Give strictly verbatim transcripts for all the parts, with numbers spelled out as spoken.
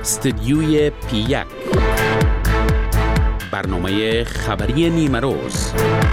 استدیوی پی یک، برنامه خبری نیمه روز.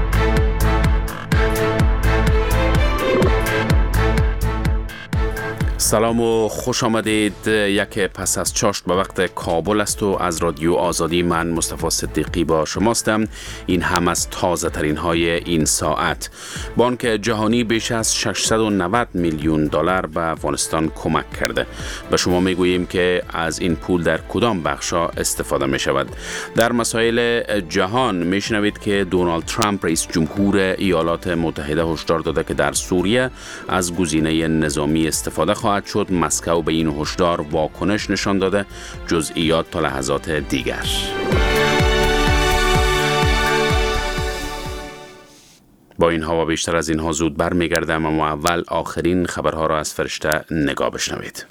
سلام و خوش آمدید. یک پس از چاشت به وقت کابل است و از رادیو آزادی من مصطفی صدیقی با شماستم. این هم از تازه ترین های این ساعت. بانک جهانی بیش از ششصد و نود میلیون دلار به افغانستان کمک کرده. به شما میگوییم که از این پول در کدام بخشا استفاده می شود. در مسائل جهان میشنوید که دونالد ترامپ رئیس جمهور ایالات متحده هشدار داده که در سوریه از گزینه نظامی استفاده خواهد شد. مسکو به این هشدار واکنش نشان داده. جزئیات تا لحظات دیگر. با اینها و بیشتر از اینها زود برمیگردم، اما اول آخرین خبرها را از فرشته نگاه بشنوید.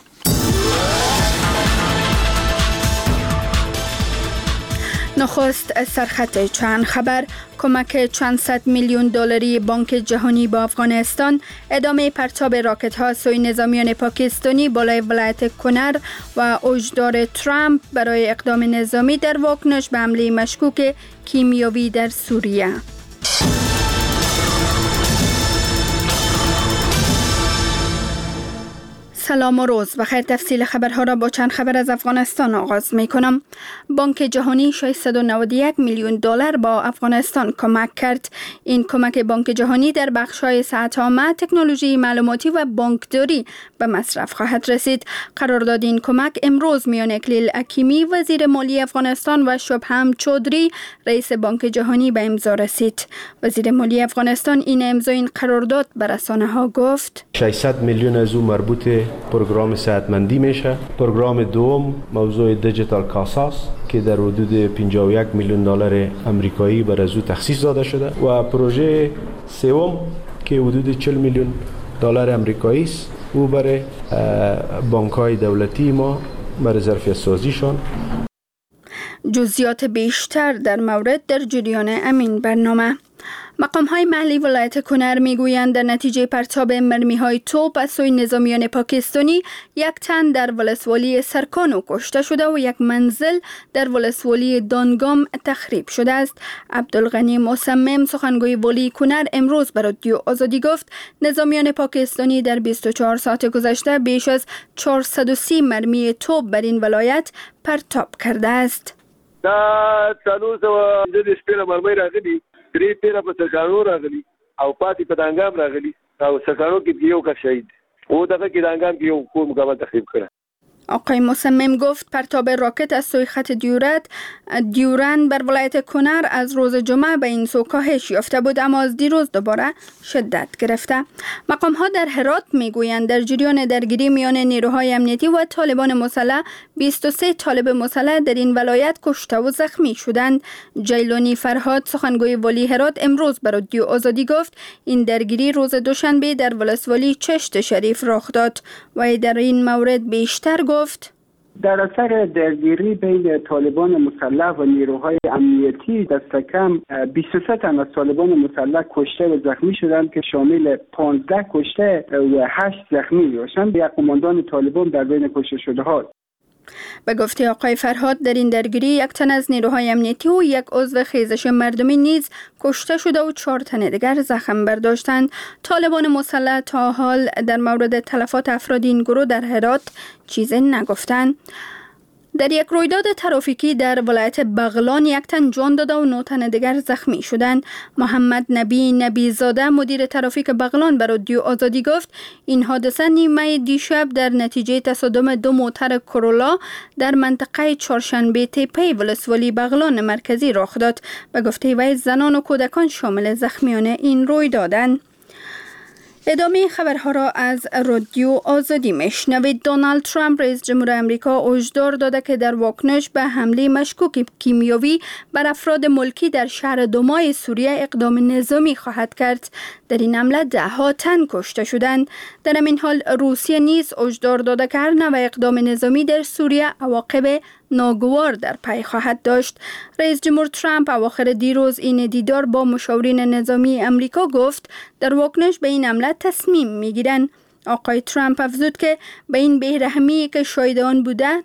نخست سرخط چند خبر: کمک چند صد میلیون دلاری بانک جهانی با افغانستان، ادامه پرتاب راکت ها سوی نظامیان پاکستانی بالای ولایت کنر و هشدار ترامپ برای اقدام نظامی در واکنش به حمله مشکوک کیمیاوی در سوریه. سلام و روز بخیر. تفصیل خبرها را با چند خبر از افغانستان آغاز می کنم. بانک جهانی ششصد و نود و یک میلیون دلار با افغانستان کمک کرد. این کمک بانک جهانی در بخش‌های صنعت‌عامه، تکنولوژی معلوماتی و بانکداری به مصرف خواهد رسید. قرارداد این کمک امروز میان اکلیل حکیمی وزیر مالی افغانستان و شبهم چودری رئیس بانک جهانی به امضا رسید. وزیر مالی افغانستان این امضای این قرارداد به رسانه‌ها گفت ششصد میلیون از او مربوط پروگرام صحتمندی میشه. پروگرام دوم موضوع دیجیتال کاساس که در حدود پنجاه و یک میلیون دلار آمریکایی بر از او تخصیص داده شده و پروژه سوم که حدود چهل میلیون دلار آمریکایی است، او برای بانک‌های دولتی ما برای ظرفیت سازیشان. جزئیات بیشتر در مورد در جریان امین برنامه. مقام‌های محلی ولایت کنر میگویند در نتیجه پرتاب مرمی‌های توپ از سوی نظامیان پاکستانی یک تن در ولسوالی سرکانو کشته شده و یک منزل در ولسوالی دانگام تخریب شده است. عبدالغنی مصمم سخنگوی والی کنر امروز به رادیو آزادی گفت نظامیان پاکستانی در بیست و چهار ساعت گذشته بیش از چهارصد و سی مرمی توپ بر این ولایت پرتاب کرده است. دا څلور سوه پنځه شپېته مرمۍ راغلي، درې تېره په سرکانو راغلي او پاتې په دانګام راغلي او سرکانو کې یو کس شهید او دغه کې دانګام کې یو کور مکمل تخریب کړه. آقای مصمم گفت پرتاب راکت از سوی خط دیورت دیورن بر ولایت کنر از روز جمعه به این سو کاهش یافته بود، اما از دیروز دوباره شدت گرفته. مقام ها در هرات میگویند در جریان درگیری میان نیروهای امنیتی و طالبان مسلح بیست و سه طالب مسلح در این ولایت کشته و زخمی شدند. جیلانی فرهاد سخنگوی والی هرات امروز به رادیو آزادی گفت این درگیری روز دوشنبه در ولسوالی چشت شریف رخ داد و در این مورد بیشتر گفت در اثر درگیری بین طالبان مسلح و نیروهای امنیتی دست کم بیست و سه تن از طالبان مسلح کشته و زخمی شدند که شامل پانزده کشته و هشت زخمی باشند. یک قماندان طالبان در بین کشته شده ها. به گفته آقای فرهاد در این درگیری یک تن از نیروهای امنیتی و یک عضو خیزش مردمی نیز کشته شده و چهار تن دیگر زخم برداشتند. طالبان مسلح تا حال در مورد تلفات افراد این گروه در هرات چیزی نگفتند. در یک رویداد ترافیکی در ولایت بغلان یک تن جان داده و نه تن دیگر زخمی شدند. محمد نبی نبی زاده مدیر ترافیک بغلان به رادیو آزادی گفت این حادثه نیمه دیشب در نتیجه تصادم دو موتر کرولا در منطقه چهارشنبه تپه ولسوالی بغلان مرکزی رخ داد. به گفته وی زنان و کودکان شامل زخمیان این رویدادند. ادامه خبرها را از رادیو آزادی میشنوید. دونالد ترامپ رئیس جمهور آمریکا هشدار داده که در واکنش به حمله مشکوک کیمیاوی بر افراد ملکی در شهر دومای سوریه اقدام نظامی خواهد کرد. در این حمله ده ها تن کشته شدند. در همین حال روسیه نیز هشدار داده که هر نوع اقدام نظامی در سوریه عواقب ناگوار در پی خواهد داشت. رئیس جمهور ترامپ اواخر دیروز این دیدار با مشاورین نظامی امریکا گفت در واکنش به این حمله تصمیم میگیرند. آقای ترامپ افزود که به این بی‌رحمی که شاهد آن بودند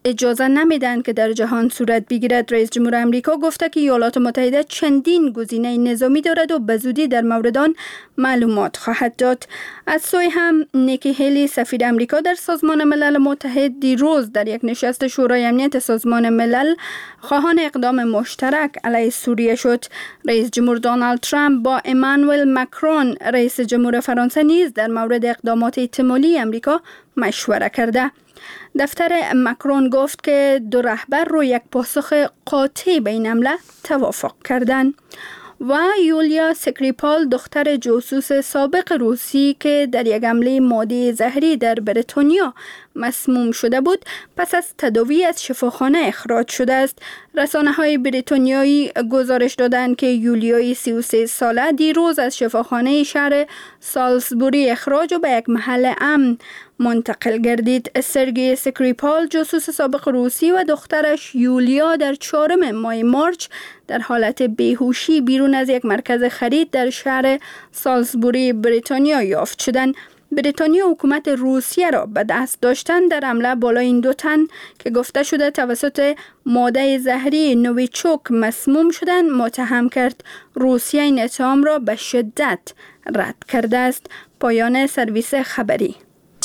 اجازه نمیدن که در جهان صورت بگیرد. رئیس جمهور امریکا گفته که ایالات متحده چندین گزینه نظامی دارد و به زودی در مورد آن معلومات خواهد داد. از سوی هم نیکی هیلی سفیر امریکا در سازمان ملل متحد دیروز در یک نشست شورای امنیت سازمان ملل خواهان اقدام مشترک علیه سوریه شد. رئیس جمهور دونالد ترامپ با امانوئل ماکرون رئیس جمهور فرانسه نیز در مورد اقدامات احتمالی امریکا مشوره کرده. دفتر ماکرون گفت که دو رهبر روی یک پاسخ قاطع به این حمله توافق کردند. و یولیا سکریپال دختر جاسوس سابق روسی که در یک حمله ماده زهری در بریتانیا مسموم شده بود پس از تداوی از شفاخانه اخراج شده است. رسانه‌های بریتانیایی گزارش دادند که یولیای سی و سه ساله دیروز از شفاخانه شهر سالزبوری اخراج و به یک محل امن منتقل گردید. سرگئی سکریپال جاسوس سابق روسی و دخترش یولیا در چهارم ماه مارچ در حالت بیهوشی بیرون از یک مرکز خرید در شهر سالزبوری بریتانیا یافت شدند. بریتانیا حکومت روسیه را به دست داشتن در حمله بالای این دو تن که گفته شده توسط ماده زهری نویچوک مسموم شدن متهم کرد. روسیه این اتهام را به شدت رد کرده است. پایان سرویس خبری.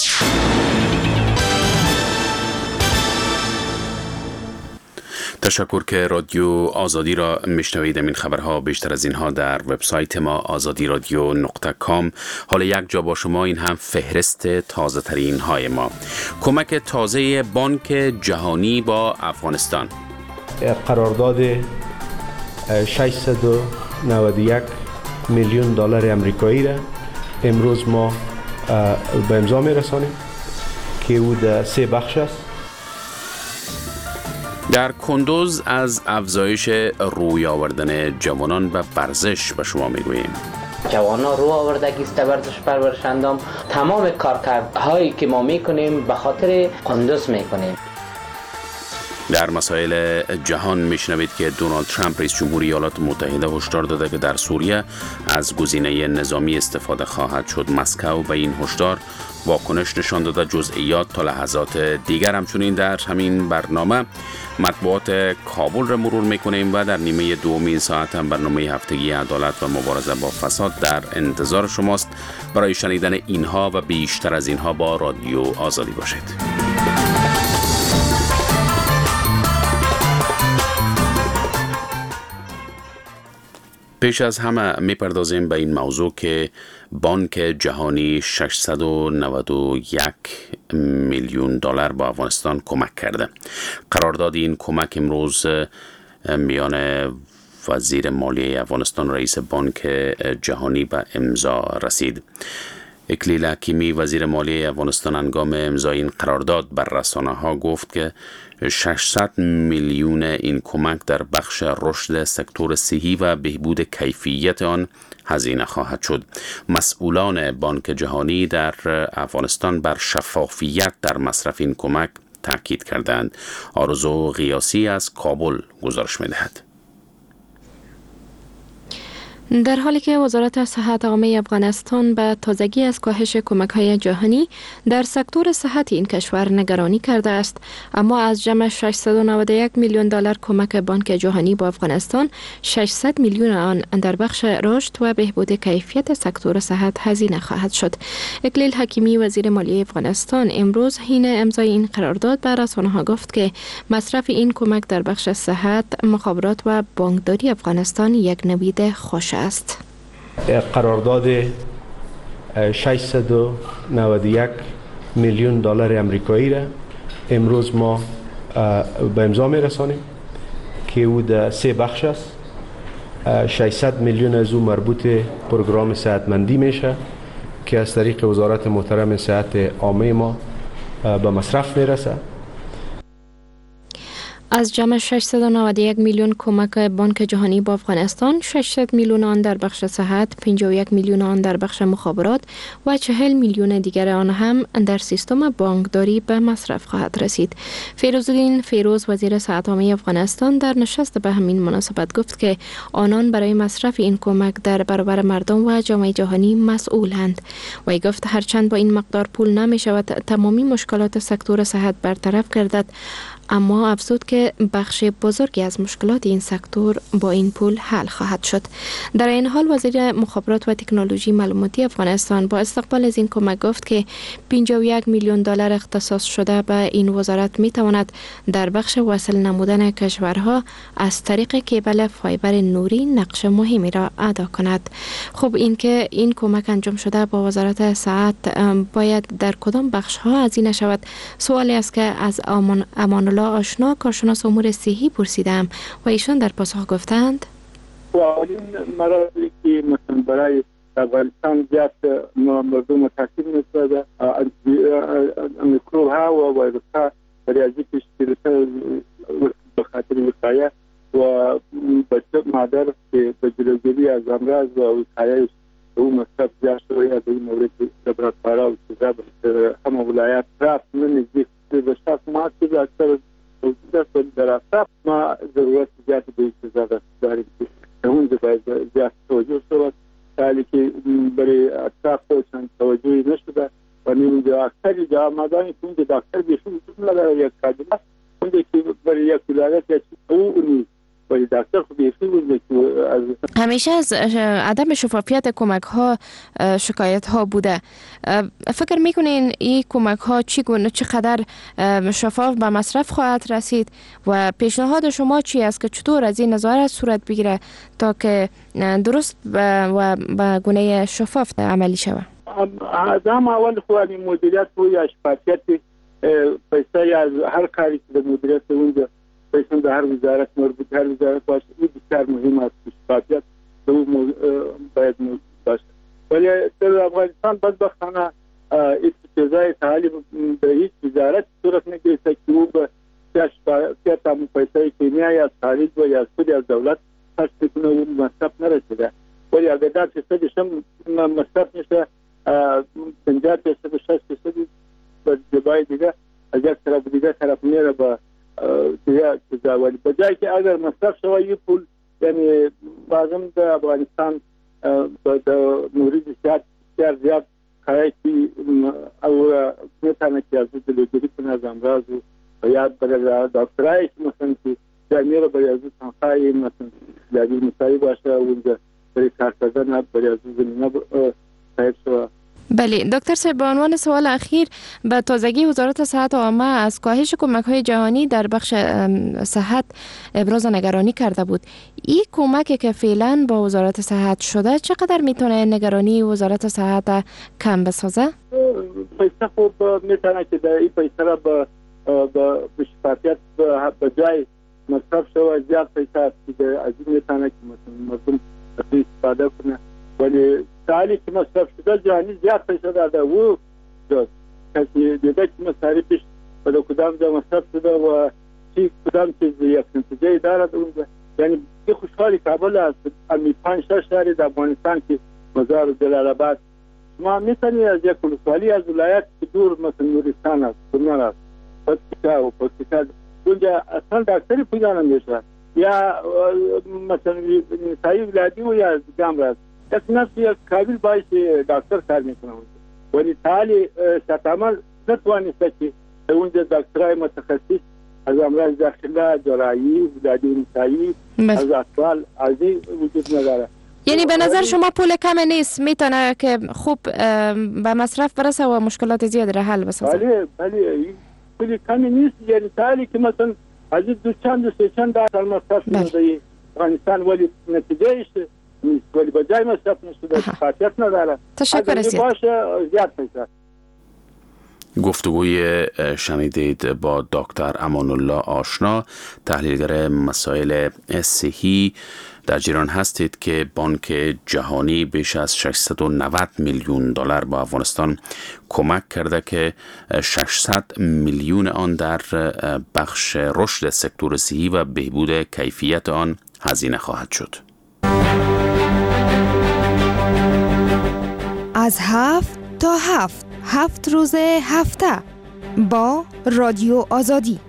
تشکر که رادیو آزادی را میشنوید. این خبرها بیشتر از اینها در وبسایت ما آزادی رادیو نقطه کام. حالا یک جا با شما این هم فهرست تازه ترین های ما. کمک تازه بانک جهانی با افغانستان. قرارداد ششصد و نود و یک میلیون دلار آمریکایی را امروز ما به امضا میرسانیم که او در سه بخش است. در کندوز از افزایش روی آوردن جوانان به ورزش به شما میگوییم. جوانان رو آوردگی است ورزش پرورش اندام. تمام کارکردهایی که ما میکنیم به خاطر کندوز میکنیم. در مسائل جهان میشنوید که دونالد ترامپ رئیس جمهور ایالات متحده هشدار داده که در سوریه از گزینه نظامی استفاده خواهد شد. مسکو به این هشدار واکنش نشان داده. جزئیات تا لحظات دیگر. همچنین در همین برنامه مطبوعات کابل را مرور میکنیم و در نیمه دومین ساعت هم برنامه هفتگی عدالت و مبارزه با فساد در انتظار شماست. برای شنیدن اینها و بیشتر از اینها با رادیو آزادی باشید. پیش از همه میپردازیم به این موضوع که بانک جهانی ششصد و نود و یک میلیون دلار با افغانستان کمک کرده. قرارداد این کمک امروز میان وزیر مالیه افغانستان رئیس بانک جهانی به امضا رسید. اکلیل حکیمی وزیر مالیه افغانستان هنگام امضای این قرارداد بر رسانه‌ها گفت که ششصد میلیون این کمک در بخش رشد سکتور صحی و بهبود کیفیت آن هزینه خواهد شد. مسئولان بانک جهانی در افغانستان بر شفافیت در مصرف این کمک تاکید کردند. آرزو غیاسی از کابل گزارش می‌دهد. در حالی که وزارت صحت عامه افغانستان به تازگی از کاهش کمک‌های جهانی در سکتور صحت این کشور نگرانی کرده است، اما از جمع ششصد و نود و یک میلیون دلار کمک بانک جهانی با افغانستان، ششصد میلیون آن در بخش رشد و بهبود کیفیت سکتور صحت هزینه خواهد شد. اکلیل حکیمی وزیر مالیه افغانستان امروز حین امضای این قرارداد به رسانه‌ها گفت که مصرف این کمک در بخش صحت، مخابرات و بانکداری افغانستان یک نوید خوش است. قرارداد ششصد و نود و یک میلیون دلار آمریکایی را امروز ما به امضا میرسانیم که او در سه بخش است. ششصد میلیون از او مربوط پروگرام صحتمندی میشه که از طریق وزارت محترم صحت عامه ما به مصرف میرسه. از جمع ششصد و نود و یک میلیون کمک بانک جهانی با افغانستان، ششصد میلیون آن در بخش صحت، پنجاه و یک میلیون آن در بخش مخابرات و چهل میلیون دیگر آن هم در سیستم بانکداری به مصرف خواهد رسید. فیروزالدین فیروز وزیر صحت عامه افغانستان در نشست به همین مناسبت گفت که آنان برای مصرف این کمک در برابر مردم و جامعه جهانی مسئولند. و گفت هرچند با این مقدار پول نمی شود تمامی مشکلات سکتور صحت برطرف گردد، اما افزود که بخش بزرگی از مشکلات این سکتور با این پول حل خواهد شد. در این حال وزیر مخابرات و تکنولوژی معلوماتی افغانستان با استقبال از این کمک گفت که پنجاه و یک میلیون دلار اختصاص شده به این وزارت می تواند در بخش وصل نمودن کشورها از طریق کیبل فایبر نوری نقش مهمی را ادا کند. خب این که این کمک انجام شده با وزارت صحت باید در کدام بخش ها هزینه شود؟ سوالی است که از امان امان الله آشنا کارشناس امور صحی پرسیدم و ایشان در پاسخ گفتند و اولین مرضی که مثلا برای افغانستان زیاد مردم متاثر می‌شده میکروب ها و ویروس ها برای از اینکه به خاطر وقایه و بچه مادر که به جلوگیری از امراض و وقایه او مصرف زیاد شده از این مورد لابراتوارها و چیزا به همه ولایات رفت نزدیک به شخص ما که اکثر وجود در اطراف ما ضرورت زیادی به این چیزا داریم که اونجا باید زیاد توجه شود حالی که برای اطراف چند توجهی نشده و اونجا اکثر جا مادانی که اونجا دکتر بیشون وجود نداره یک کادمه اونجا که برای یک ولایت یا چیز او نیست ولی دکتر خود بیشون اونجا که از همیشه از عدم شفافیت کمک ها شکایت ها بوده. فکر میکنین این کمک ها چگونه چقدر شفاف به مصرف خواهد رسید و پیشنهاد شما چی است که چطور از این نظارت صورت بگیره تا که درست و به گونه شفاف عملی شود؟ از هم اول خواهد مدیریت و یا شفافیت پیسه از هر کاری که در مدیریت اونجا پیسه در هر وزارت مربوط هر وزارت باشه این بسیار مهم است شفافیت دو باید موجود باشه. ولی در افغانستان بدبختانه این چیزای تعالی به هیچ وزارت صورت نگیرد که او به شفافیت هم پیسه کیمیا یا خارج و یا خود از دولت خرج کنه و مصرف نرسیده. ولی اگر در فیصدش هم مصرف نشه پنجاه فیصد و شصت فیصد به جبای دیگه از یک طرف دیگه طرف میره به دیگه چیزا. ولی بجای که اگر مصرف شوه یه پول یعنی بازم در افغانستان در مورد زیاد بسیار زیاد کاری که او میتونه که از جلوگیری کنه از امراض و یا برای دکترایی که مثلا که جامعه رو برای از تنخواهی مثلا لابی مسایی باشه اونجا برای کار کردن برای از زمینه صاحب شوه. بله دکتر صاحب، به عنوان سوال اخیر به تازگی وزارت صحت عامه از کاهش کمک‌های جهانی در بخش صحت ابراز نگرانی کرده بود. این کمکی که فعلا با وزارت صحت شده چقدر میتونه نگرانی وزارت صحت کم بسازه؟ پیسه خوب میتونه که در این پیسه را به به شفافیت به جای مصرف شود زیاد پیسه است که از این میتونه که مردم استفاده کنه. ولی تعالی که مصرف شده جهانی زیاد پیسه داده و جز کسی دیده که مصارفش به کدام جا مصرف شده و چی کدام چیز یک نتیجه دارد اونجا. یعنی یه خوشحالی کابل است امی پنج شش شهری در افغانستان که مزار و جلال آباد ما میتونی از یک ولسوالی از ولایت که دور مثل نورستان است کنار است پسکیکا و پسکیکا اونجا اصلا دکتری پیدا نمیشه یا مثلا نسایی ولادی و یا گام است یک نفس یک کابل باعث دکتر کار میکنه ولی تعالی شتامل نتوانسته که اونجا دکترای متخصص از امراض داخله جراحی ولادی نسایی از اطفال از این وجود نداره. یعنی به نظر شما پول کم نیست میتونه که خوب به مصرف برسه و مشکلات زیاد را حل بسازه؟ بله بله پول کم نیست. یعنی تعالی که مثلا از دو چند دو سه چند در مصرف شده افغانستان ولی نتیجهش نیست ولی با جای مصرف نشده خاطیت نداره. تشکر از باشه زیاد پیسه. گفتگوی شنیدید با دکتر امان الله آشنا، تحلیلگر مسائل صحی. در جریان هستید که بانک جهانی بیش از ششصد و نود میلیون دلار با افغانستان کمک کرده که ششصد میلیون آن در بخش رشد سکتور صحی و بهبود کیفیت آن هزینه خواهد شد. از هفت تا هفت هفت روز هفته با رادیو آزادی.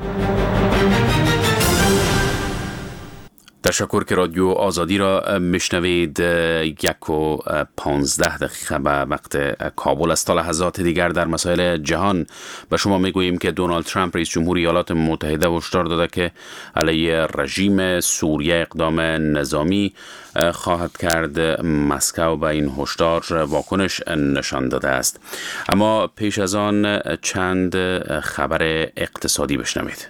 تشکر که رادیو آزادی را میشنوید. یک و پانزده دقیقه به وقت کابل است. تا لحظات دیگر در مسائل جهان به شما میگوییم که دونالد ترامپ رئیس جمهوری ایالات متحده هشدار داده که علیه رژیم سوریه اقدام نظامی خواهد کرد. مسکو به این هشدار واکنش نشان داده است. اما پیش از آن چند خبر اقتصادی بشنوید.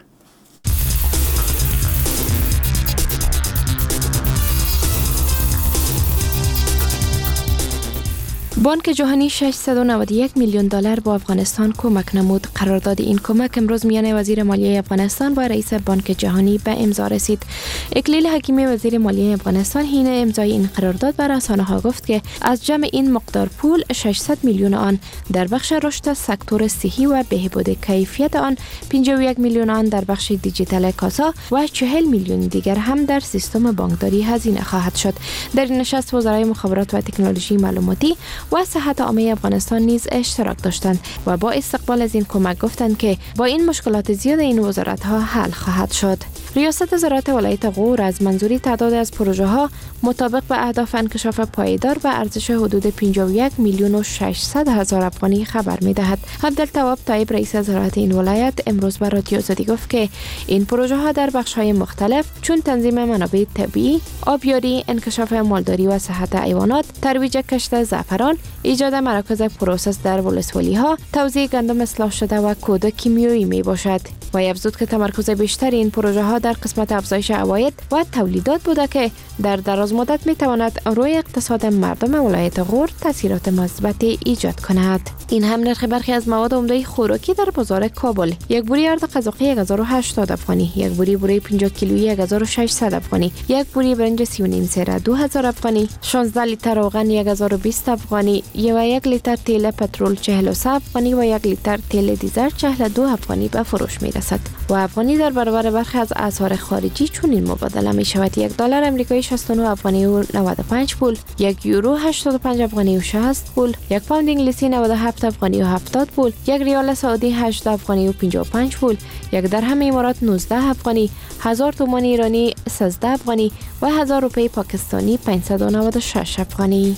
بانک جهانی ششصد و نود و یک میلیون دلار با افغانستان کمک نمود. قرارداد این کمک امروز میان وزیر مالیه افغانستان و رئیس بانک جهانی به امضا رسید. اکلیل حکیمی وزیر مالیه افغانستان حین امضای این قرارداد به رسانه‌ها گفت که از جمع این مقدار پول ششصد میلیون آن در بخش رشد سکتور صحی و بهبود کیفیت آن، پنجاه و یک میلیون آن در بخش دیجیتال کاسا و چهل میلیون دیگر هم در سیستم بانکداری هزینه خواهد شد. در این نشست وزرای مخابرات و تکنولوژی معلوماتی و صحت عامه افغانستان نیز اشتراک داشتند و با استقبال از این کمک گفتند که با این مشکلات زیاد این وزارت ها حل خواهد شد. ریاست وزارت ولایت غور از منظوری تعداد از پروژه ها مطابق به اهداف انکشاف پایدار به ارزش حدود پنجاه و یک میلیون و ششصد هزار افغانی خبر می دهد. عبدالتواب طیب رئیس وزارت این ولایت امروز به رادیو آزادی گفت که این پروژه ها در بخش های مختلف چون تنظیم منابع طبیعی، آبیاری، انکشاف مالداری و صحت حیوانات، ترویج کشت زعفران، ایجاد مراکز پروسس در ولسوالی ها، توزیع گندم اصلاح شده و کود کیمیایی می باشد. و افزود که تمرکز بیشتر این پروژه ها در قسمت افزایش عواید و تولیدات بوده که در دراز مدت می تواند روی اقتصاد مردم ولایت غور تاثیرات مثبتی ایجاد کند. این هم نرخ برخی از مواد عمده خوراکی در بازار کابل: یک بوری ارد قزاقی یک هزار و هشتاد افغانی، یک بوری بوره پنجاه کیلویی یک هزار و ششصد افغانی، یک بوری برنج سی و نیم سره دو هزار افغانی، شانزده لیتر روغن یک هزار و بیست افغانی و یک لیتر تیل پترول چهل و سه افغانی و یک لیتر تیل دیزل چهل و دو افغانی به فروش می رسد. و افغانی در برابر برخی از اسعار خارجی چنین مبادله می شود: یک دلار آمریکایی شصت و نه افغانی و نود و پنج پول، یک یورو هشتاد و پنج افغانی و شصت پول، یک پوند انگلیسی نود و هفت افغانی و هفتاد پول، یک ریال سعودی هشت افغانی و پنجاه و پنج پول، یک درهم امارات نوزده افغانی، هزار تومان ایرانی سیزده افغانی و هزار روپیه پاکستانی پانصد و نود و شش افغانی.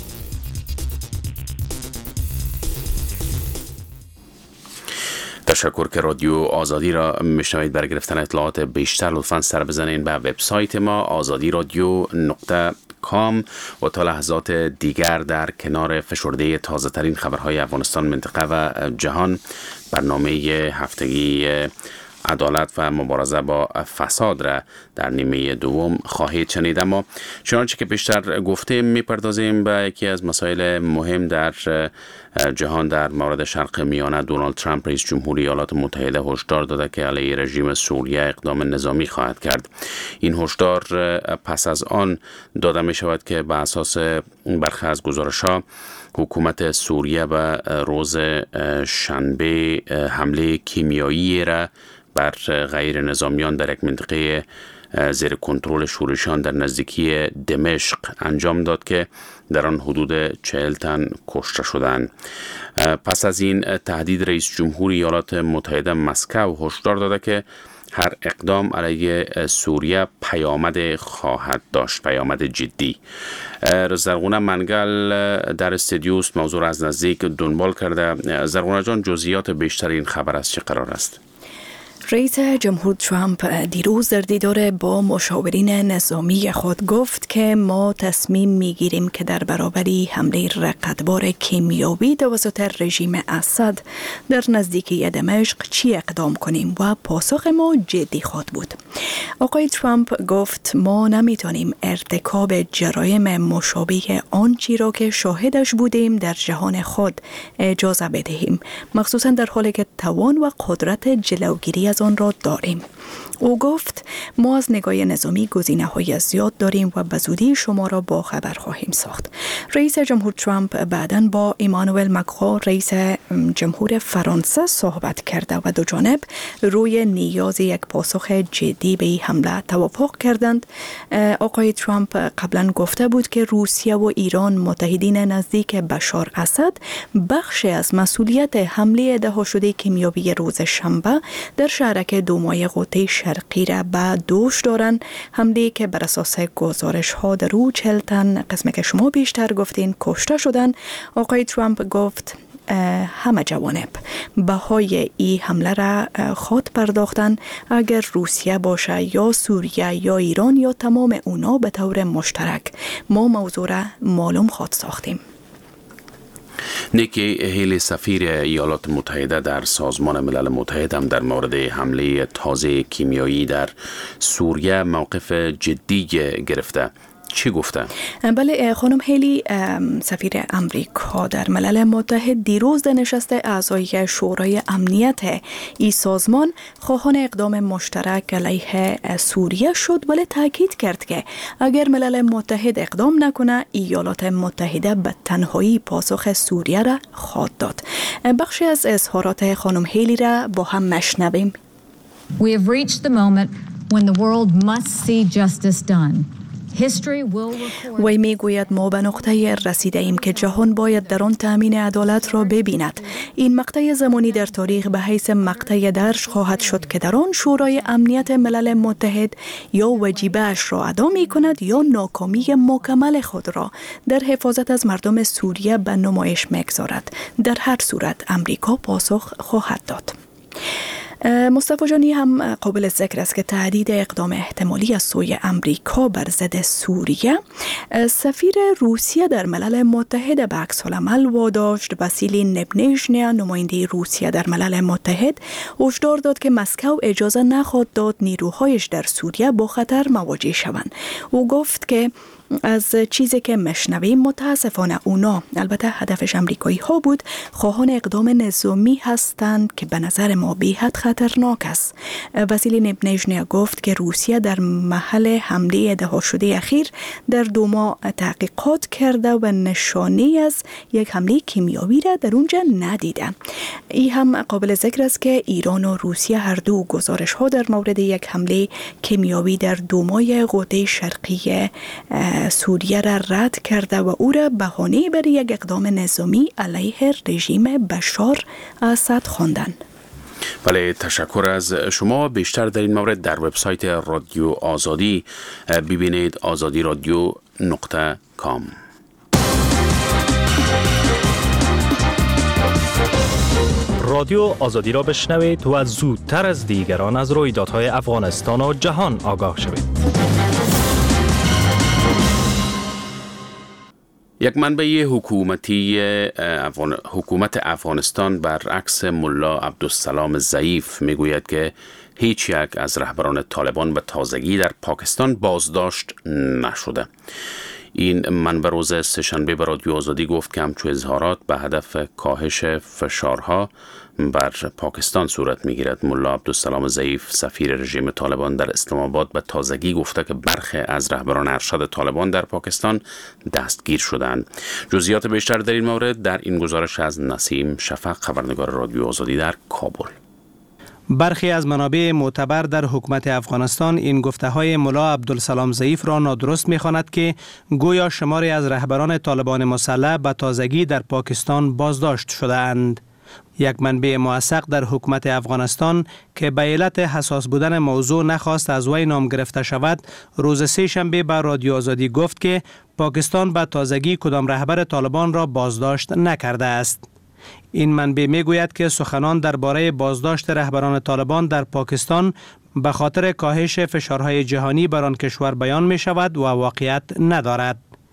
تشکر که رادیو آزادی را میشنوید. برای گرفتن اطلاعات بیشتر لطفاً سر بزنید به وبسایت ما آزادی رادیو نقطه کام و تا لحظات دیگر در کنار فشرده تازه ترین خبرهای افغانستان، منطقه و جهان، برنامه هفتگی عدالت و مبارزه با فساد را در نیمه دوم خواهید شنید. اما چنانچه که بیشتر گفتیم میپردازیم به یکی از مسائل مهم در جهان. در مورد شرق میانه دونالد ترامپ رئیس جمهوری ایالات متحده هشدار داده که علیه رژیم سوریه اقدام نظامی خواهد کرد. این هشدار پس از آن داده می شود که به اساس برخی از گزارش‌ها حکومت سوریه به روز شنبه حمله کیمیایی را بر غیر نظامیان در یک منطقه زیر کنترل شورشیان در نزدیکی دمشق انجام داد که در آن حدود چهل تن کشته شدند. پس از این تهدید رئیس جمهوری ایالات متحده مسکو هشدار داده که هر اقدام علیه سوریه پیامد خواهد داشت، پیامد جدی. زرغونه منگل در استودیوست موضوع را از نزدیک دنبال کرده. زرغونه جان، جزئیات بیشتر این خبر از چه قرار است؟ رئیس جمهور ترامپ دیروز در دیدار با مشاورین نظامی خود گفت که ما تصمیم میگیریم که در برابر حمله رقتبار کیمیایی توسط رژیم اسد در نزدیکی دمشق چی اقدام کنیم و پاسخ ما جدی خواهد بود. آقای ترامپ گفت ما نمیتونیم ارتکاب جرایم مشابه آنچی را که شاهدش بودیم در جهان خود اجازه بدهیم، مخصوصا در حالی که توان و قدرت جلوگیری از آن را داریم. او گفت ما از نگاه نظامی گزینه‌های زیاد داریم و به زودی شما را با خبر خواهیم ساخت. رئیس جمهور ترامپ بعداً با ایمانوئل ماکرون رئیس جمهور فرانسه صحبت کرده و دو جانب روی نیاز یک پاسخ جدی به این حمله توافق کردند. آقای ترامپ قبلا گفته بود که روسیه و ایران متحدین نزدیک بشار اسد بخشی از مسئولیت حمله دهه شده کیمیایی روز شنبه در شهرک دومای غوطه شرقی را به دوش دارند، حمله که بر اساس گزارش ها در او چهل تن قسمه که شما بیشتر گفتین کشته شدند. آقای ترامپ گفت همه جوانب بهای این حمله را خود پرداختن، اگر روسیه باشه یا سوریه یا ایران یا تمام اونا به طور مشترک. ما موضوع را معلوم خود ساختیم. نیکی هیلی سفیر ایالات متحده در سازمان ملل متحد هم در مورد حمله تازه کیمیایی در سوریه موقف جدی گرفته. چی گفته؟ بله خانم هیلی سفیر امریکا در ملل متحد دیروز در نشست اعضای شورای امنیت این سازمان خواهان اقدام مشترک علیه سوریه شد، ولی تاکید کرد که اگر ملل متحد اقدام نکنه ایالات متحده به تنهایی پاسخ سوریه را خواهد داد. بخشی از اظهارات خانم هیلی را با هم مشنویم. We have reached the moment when the world must see justice done. وی می گوید ما به نقطه رسیده ایم که جهان باید در آن تأمین عدالت را ببیند. این مقطع زمانی در تاریخ به حیث مقطع درج خواهد شد که در آن شورای امنیت ملل متحد یا وجیبه‌اش را ادا می کند یا ناکامی مکمل خود را در حفاظت از مردم سوریه به نمایش می‌گذارد. در هر صورت امریکا پاسخ خواهد داد. مصطفی جانی هم قابل ذکر است که تهدید اقدام احتمالی از سوی امریکا بر ضد سوریه سفیر روسیه در ملل متحد به عکس العمل واداشت. واسیلی نبنژنیا نماینده روسیه در ملل متحد هشدار داد که مسکو اجازه نخواهد داد نیروهایش در سوریه با خطر مواجه شوند. او گفت که از چیزی که مشنویم متاسفانه اونا، البته هدفش امریکایی ها بود، خواهان اقدام نظامی هستند که به نظر ما بی‌حد خطرناک است. واسیلی نبنژنیا گفت که روسیه در محل حمله دهه شده اخیر در دوما تحقیقات کرده و نشانه از یک حمله کیمیایی را در اونجا ندیده. این هم قابل ذکر است که ایران و روسیه هر دو گزارش ها در مورد یک حمله کیمیایی در دومای غوطه شرقی سوریه را رد کرده و او را بهانه برای یک اقدام نظامی علیه رژیم بشار اسد خواندند. بله، تشکر از شما. بیشتر در این مورد در وبسایت رادیو آزادی ببینید آزادی رادیو نقطه کام. رادیو آزادی را بشنوید و زودتر از دیگران از رویدادهای افغانستان و جهان آگاه شوید. یک منبع حکومتی افغان... حکومت افغانستان برعکس ملا عبدالسلام ضعیف میگوید که هیچ یک از رهبران طالبان به تازگی در پاکستان بازداشت نشده. این منبع روز سه‌شنبه به رادیو آزادی گفت که همچو اظهارات به هدف کاهش فشارها بر پاکستان صورت میگیرد. ملا عبدالسلام ضعیف سفیر رژیم طالبان در اسلام آباد به تازگی گفته که برخی از رهبران ارشد طالبان در پاکستان دستگیر شدند. جزئیات بیشتر در این مورد در این گزارش از نسیم شفق، خبرنگار رادیو آزادی در کابل. برخی از منابع معتبر در حکومت افغانستان این گفته‌های ملا عبدالسلام ضعیف را نادرست می‌خواند که گویا شماری از رهبران طالبان مسلح به تازگی در پاکستان بازداشت شده‌اند. یک منبع موثق در حکومت افغانستان که به علت حساس بودن موضوع نخواست از وی نام گرفته شود، روز سه شنبه به رادیو آزادی گفت که پاکستان به تازگی کدام رهبر طالبان را بازداشت نکرده است. این منبع میگوید که سخنان درباره بازداشت رهبران طالبان در پاکستان به خاطر کاهش فشارهای جهانی بر آن کشور بیان می شود و واقعیت ندارد.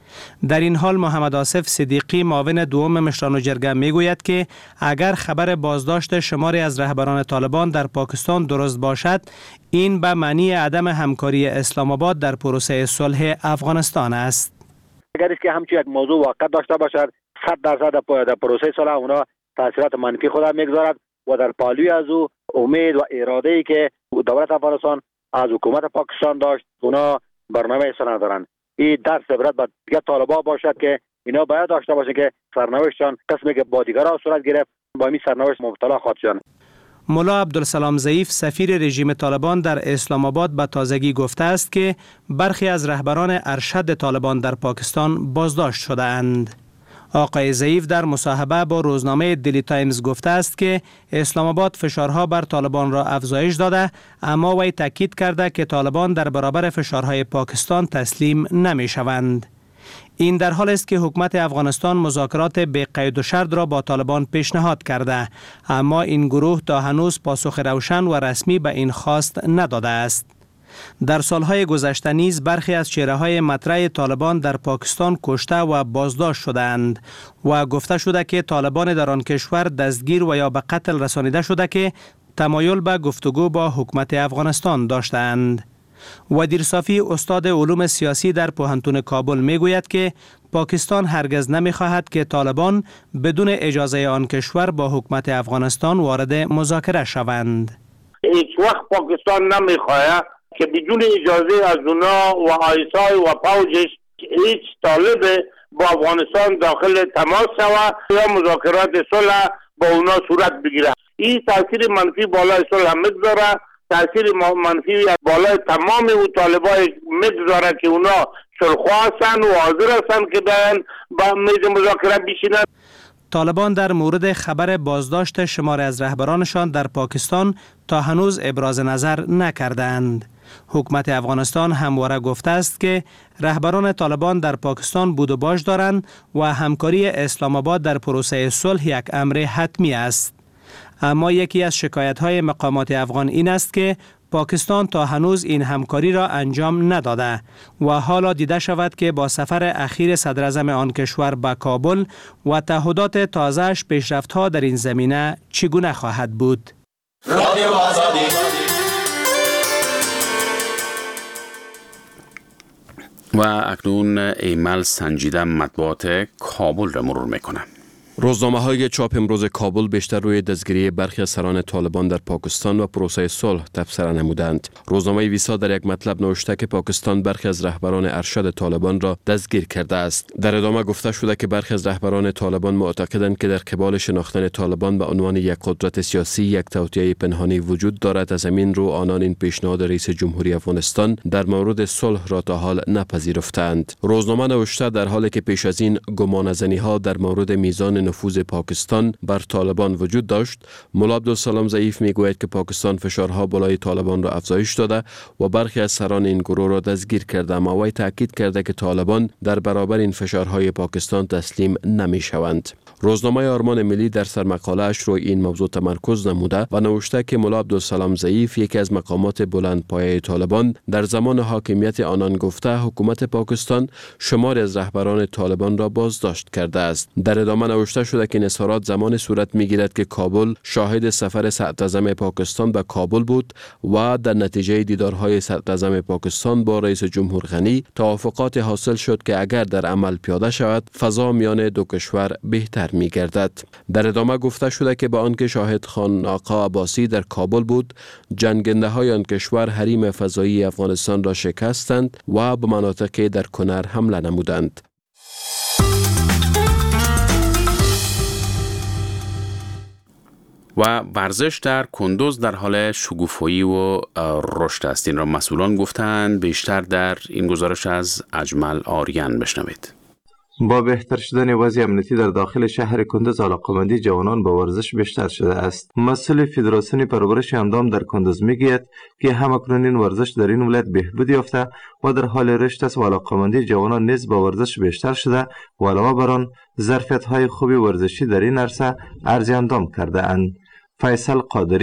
در این حال محمد آصف صدیقی معاون دوم مشران جرگه میگوید که اگر خبر بازداشت شماری از رهبران طالبان در پاکستان درست باشد، این به معنی عدم همکاری اسلام آباد در پروسه صلح افغانستان است. اگر که همچین یک موضوع واقع داشته باشد، صد درصد در پروسه صلح اونا تاثیرات منفی خود میگذارد و در پالوی از او امید و اراده ای که دولت افغانستان از حکومت پاکستان داشت، اونا برنامه صلح ندارند. این درس عبرت به دیگر طالبان باشد که اینا باید داشته باشند که سرنوشتشان قسمی که با دیگران صورت گرفت با این سرنوشت مبتلا خواهد شدند. ملا عبدالسلام ضعیف سفیر رژیم طالبان در اسلام آباد به تازگی گفته است که برخی از رهبران ارشد طالبان در پاکستان بازداشت شده اند. آقای ضعیف در مصاحبه با روزنامه دیلی تایمز گفته است که اسلام آباد فشارها بر طالبان را افزایش داده، اما وی تاکید کرده که طالبان در برابر فشارهای پاکستان تسلیم نمی شوند. این در حال است که حکومت افغانستان مذاکرات بی قید و شرط را با طالبان پیشنهاد کرده، اما این گروه تا هنوز پاسخ روشن و رسمی به این خواست نداده است. در سالهای گذشته نیز برخی از چهره‌های مطرح طالبان در پاکستان کشته و بازداشت شدند و گفته شده که طالبان در آن کشور دستگیر و یا به قتل رسانیده شده که تمایل به گفتگو با حکومت افغانستان داشتند. ودیر صافی استاد علوم سیاسی در پوهنتون کابل میگوید که پاکستان هرگز نمیخواهد که طالبان بدون اجازه آن کشور با حکومت افغانستان وارد مذاکره شوند. هیچ وقت پاکستان نمیخواهد که بدون اجازه از اونا و آیسای و پوجش هیچ طالب با افغانستان داخل تماس شود یا مذاکرات صلح با اونا صورت بگیره. این تاثیر منفی بالای صلح میگذاره، تاثیر منفی بالای تمام او طالبای میگذاره که اونا صلح‌خواه هستند و حاضر هستند که بیان با میز مذاکره بشینند. طالبان در مورد خبر بازداشت شماری از رهبرانشان در پاکستان تا هنوز ابراز نظر نکردند. حکومت افغانستان همواره گفته است که رهبران طالبان در پاکستان بود و باش دارند و همکاری اسلام آباد در پروسه صلح یک امر حتمی است. اما یکی از شکایت‌های مقامات افغان این است که پاکستان تا هنوز این همکاری را انجام نداده و حالا دیده شود که با سفر اخیر صدر اعظم آن کشور به کابل و تعهدات تازه‌اش پیشرفت‌ها در این زمینه چگونه خواهد بود. رادیو آزادی. و اکنون ایمل سنجیده مطبوعات کابل را مرور میکنم. روزنامه های چاپ امروز کابل بیشتر روی دستگیری برخی از سران طالبان در پاکستان و پروسه صلح تبصره نمودند. روزنامه ویسا در یک مطلب نوشته که پاکستان برخی از رهبران ارشد طالبان را دستگیر کرده است. در ادامه گفته شده که برخی از رهبران طالبان معتقدند که در قبال شناختن طالبان به عنوان یک قدرت سیاسی یک توطئه پنهانی وجود دارد. از همین رو آنان این پیشنهاد رئیس جمهوری افغانستان در مورد صلح را تا حال نپذیرفتند. روزنامه نوشته در حالی که پیش از این گمانه‌زنی ها در مورد میزان نفوذ پاکستان بر طالبان وجود داشت، ملا عبدالسلام ضعیف میگوید که پاکستان فشارها بالای طالبان را افزایش داده و برخی از سران این گروه را دستگیر کرده، اما وی تاکید کرده که طالبان در برابر این فشارهای پاکستان تسلیم نمی شوند. روزنامه آرمان ملی در سرمقاله اش روی این موضوع تمرکز نموده و نوشته که ملا عبدالسلام ضعیف یکی از مقامات بلندپایه طالبان در زمان حاکمیت آنان گفته حکومت پاکستان شماری از رهبران طالبان را بازداشت کرده است. در ادامه نوشته شده که این اظهارات زمان صورت میگیرد که کابل شاهد سفر صدراعظم پاکستان به کابل بود و در نتیجه دیدارهای صدراعظم پاکستان با رئیس جمهور غنی توافقات حاصل شد که اگر در عمل پیاده شود فضا میان دو کشور بهتر می گردد. در ادامه گفته شده که با آنکه شاهد خان آقا عباسی در کابل بود، جنگنده های آن کشور حریم فضایی افغانستان را شکستند و به مناطقی در کنر حمله نمودند. و ورزش در کندوز در حال شکوفایی و رشد است. این را مسئولان گفتند. بیشتر در این گزارش از اجمل آریان بشنوید. با بهتر شدن وضع امنیتی در داخل شهر کندوز، علاقه‌مندی جوانان به ورزش بیشتر شده است. مسئول فدراسیون پرورش اندام در کندوز میگوید که همکنون این ورزش در این ولایت بهبود یافته و در حال رشد است و علاقه‌مندی جوانان نیز به ورزش بیشتر شده و علاوه بر آن ظرفیت‌های خوبی ورزشی در این عرصه ارزیابی اندام کرده اند. فیصل قادری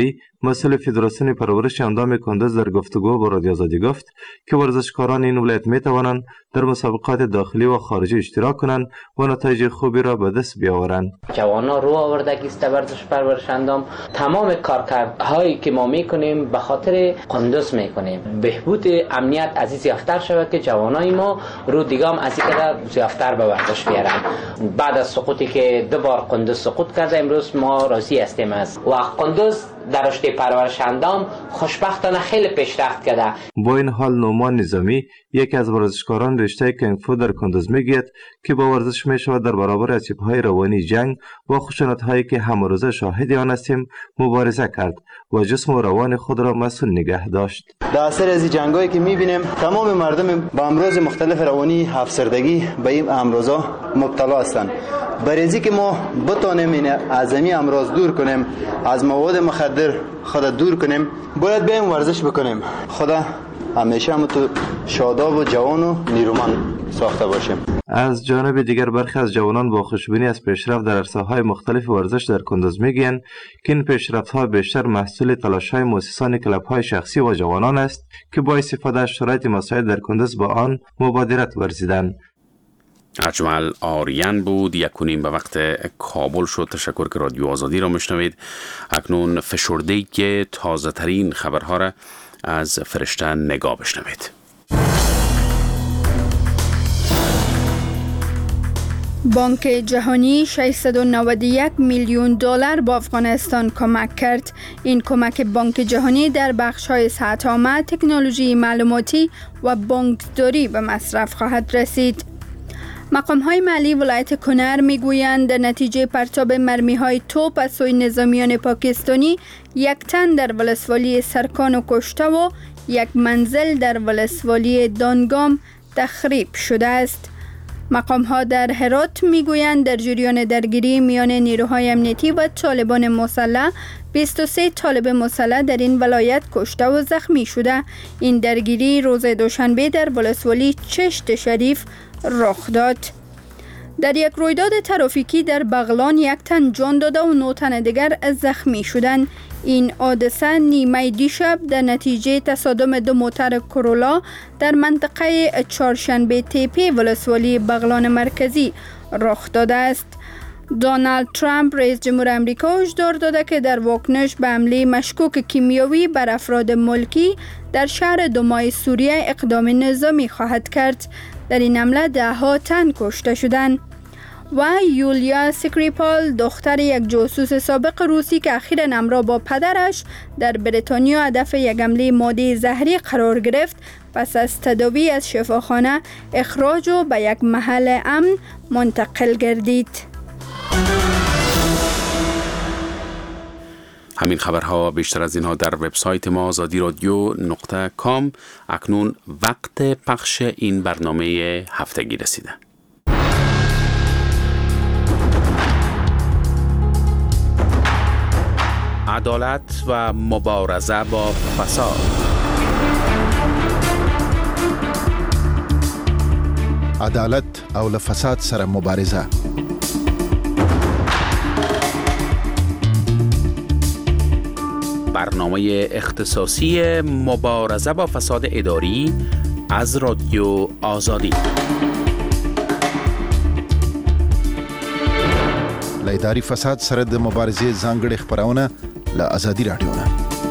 مسئول فدراسیون پرورش اندام کندز در گفتگو با رادیو آزادی گفت که ورزشکاران این ولایت می توانند در مسابقات داخلی و خارجی اشتراک کنند و نتایج خوبی را به دست بیاورند. جوانان رو آوردگی است ورزش پرورش اندام. تمام کارکردهایی که ما میکنیم به خاطر کندز میکنیم. بهبود امنیت از این زیافتر شود که جوانای ما رو دیگه هم از این قدر زیافتر به ورزش بیارن. بعد از سقوطی که دو بار کندز سقوط کرده امروز ما راضی هستیم از و کندز در رشته پرورش اندام خوشبختانه خیلی پیشرفت کرده. با این حال نومان نظامی یکی از ورزشکاران رشته کنگ فو در کندز میگوید که با ورزش می شود در برابر اسیب‌های روانی جنگ و خشونت‌هایی که همه روزه شاهد آن هستیم مبارزه کرد و جسم و روان خود را مسئول نگه داشت. در اثر از جنگایی که می‌بینیم تمام مردم با امراض مختلف روانی افسردگی به این امراضا مبتلا هستند. برای که ما بتانیم این اعظمی امراض دور کنیم، از مواد مخدر خود دور کنیم، باید بریم ورزش بکنیم. خدا همیشه هم تو شاداب و جوان و نیرومند ساخته باشیم. از جانب دیگر برخی از جوانان با خوشبینی از پیشرفت در عرصه‌های مختلف ورزش در کندز میگویند که این پیشرفت‌ها بیشتر محصول تلاش‌های مؤسسان کلب‌های شخصی و جوانان است که با استفاده از شرایط مساعد در کندز با آن مبادرت ورزیدند. اجمل آریان بود. یک و نیم به وقت کابل شد. تشکر که رادیو آزادی را مشنوید. اکنون فشرده‌ای که تازه ترین خبرها را از فرشته نگاه بشنوید. بانک جهانی ششصد و نود و یک میلیون دلار با افغانستان کمک کرد. این کمک بانک جهانی در بخش‌های صحت عامه، تکنولوژی معلوماتی و بانکداری به مصرف خواهد رسید. مقام‌های محلی ولایت کنر می‌گویند در نتیجه پرتاب مرمی‌های توپ از سوی نظامیان پاکستانی یک تن در ولسوالی سرکانو کشته و یک منزل در ولسوالی دانگام تخریب شده است. مقام‌ها در هرات می‌گویند در جریان درگیری میان نیروهای امنیتی و طالبان مسلح بیست و سه طالب مسلح در این ولایت کشته و زخمی شده. این درگیری روز دوشنبه در ولسوالی چشت شریف رخ داد. در یک رویداد ترافیکی در بغلان یک تن جان داده و نه تن دیگر زخمی شدند. این حادثه نیمه دیشب در نتیجه تصادم دو موتر کرولا در منطقه چهارشنبه تپه ولسوالی بغلان مرکزی رخ داده است. دونالد ترامپ رئیس جمهور امریکا هشدار داده که در واکنش به حمله مشکوک کیمیایی بر افراد ملکی در شهر دومای سوریه اقدام نظامی خواهد کرد. در این حمله ده ها تن کشته شدند. و یولیا سکریپال دختر یک جاسوس سابق روسی که اخیراً همراه با پدرش در بریتانیا هدف یک حمله ماده زهری قرار گرفت پس از تداوی از شفاخانه اخراج و به یک محل امن منتقل گردید. همین خبرها بیشتر از اینها در وبسایت ما آزادی رادیو نقطه کام. اکنون وقت پخش این برنامه هفتگی رسیده. عدالت و مبارزه با فساد. عدالت او له فساد سره مبارزه. برنامه اختصاصی مبارزه با فساد اداری از رادیو آزادی. له اداري فساد سره د مبارزې ځانګړې خبرونه له آزادي رادیو نه.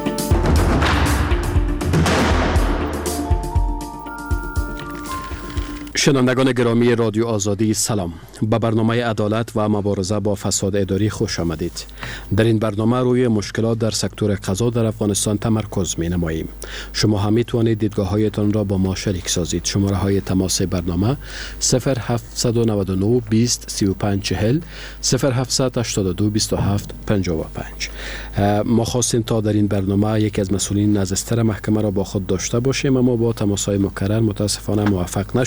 شنوندگان گرامی رادیو آزادی سلام. به برنامه عدالت و مبارزه با فساد اداری خوش آمدید. در این برنامه روی مشکلات در سکتور قضا در افغانستان تمرکز می نماییم. شما هم می توانید دیدگاه هایتان را با ما شریک سازید. شماره های تماس برنامه صفر هفت نه نه بیست سی و پنج چهل صفر هفت هشت دو بیست و هفت پنجاه و پنج. ما خواستیم تا در این برنامه یکی از مسئولین نزدستر محکمه را با خود داشته باشیم، اما با تماس های مکرر متاسفانه موفق نشدیم.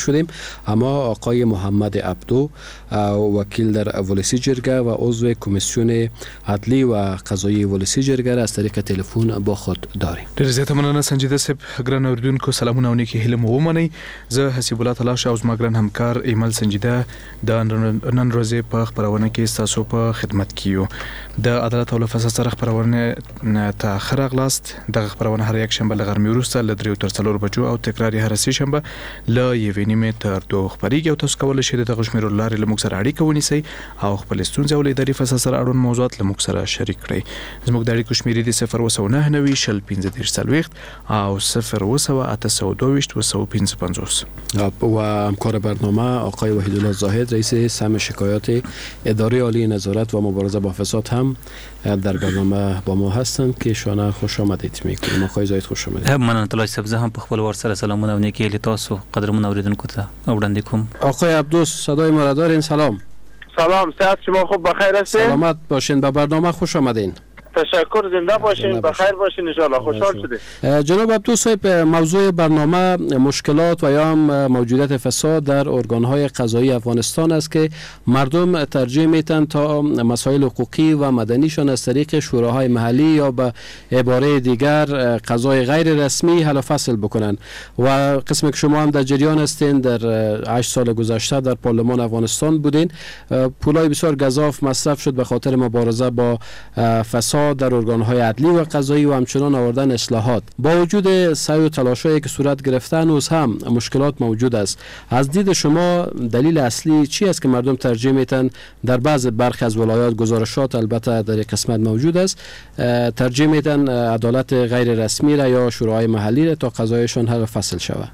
اما آقای محمد عبدو وکیل در ولسی جرگه و عضو کمیسیون عدلی و قضایی ولسی جرگه را از طریق تلفن با خود داریم. ډیر زیاته مننه سنجیده صاحب. ګران اوریدونکو سلامونه او نیکی هیله مو ومنئ. زه حسیب الله تعالی شاه او زما ګران همکار ایمل سنجیده د نن ورځې په خپرونه کې ستاسو په خدمت کې یو. د عدالت او فساد سره خپرونه ته ښه راغلاست. دغه خپرونه هر یک شنبه له غرمې وروسته له دریو تر څلور بجو او تکرار یې هر سه شنبه له یوې نیمې تر دوه خپرېږي او تاسو کولی شئ د دغه شمېرو له لارې له موږ سره اړیکه ونیسئ او خپلې ستونزې او له اداري فساد سره اړوند موضوعات له موږ سره شریک کړئ. زموږ د اړیکو شمېرې دي صفر اوه سوه نهه نوي شل پنځه دېرش څلوېښت او صفر اوه سوه اته سوه دوهویشت اوه سوه پنځه پنځوس. و همکار برنامه آقای وحیدالله زاهد رئیس سهم شکایات اداره عالی نظارت و مبارزه با فساد هم در برنامه با ما هستند که شما خوش آمدید میکنیم. آقای زاهد خوش آمدید. مننه طلای صاحب. زه هم په خپل ور سره سلامونه او نیکی له تاسو قدرمن اوریدونکو ته وړاندې کوم. آقای عبدوس صدای ما را دارین؟ سلام. سلام، صحت شما خوب بخیر هستین؟ سلامت باشین. به برنامه خوش آمدین. تشکر، زنده باشین، بخیر باشین ان شاء الله. خوشحال شدیم. جناب عبدوس صاحب، موضوع برنامه مشکلات و یا موجودیت فساد در ارگان‌های قضایی افغانستان است که مردم ترجیح میتن تا مسائل حقوقی و مدنیشان از طریق شوراهای محلی یا به عباره دیگر قضای غیر رسمی حل و فصل بکنن و قسمی که شما هم در جریان هستین در هشت سال گذشته در پارلمان افغانستان بودین. پولای بسیار گزاف مصرف شد به خاطر مبارزه با فساد در ارگان‌های عدلی و قضایی و همچنان آوردن اصلاحات. با وجود سعی و تلاش‌هایی که صورت گرفته هنوز هم مشکلات موجود است. از دید شما دلیل اصلی چی است که مردم ترجیح میتن در بعض برخی از ولایات، گزارشات البته در یک قسمت موجود است، ترجیح میتن عدالت غیر رسمی را یا شورای محلی را تا قضایشان حل و فصل شود؟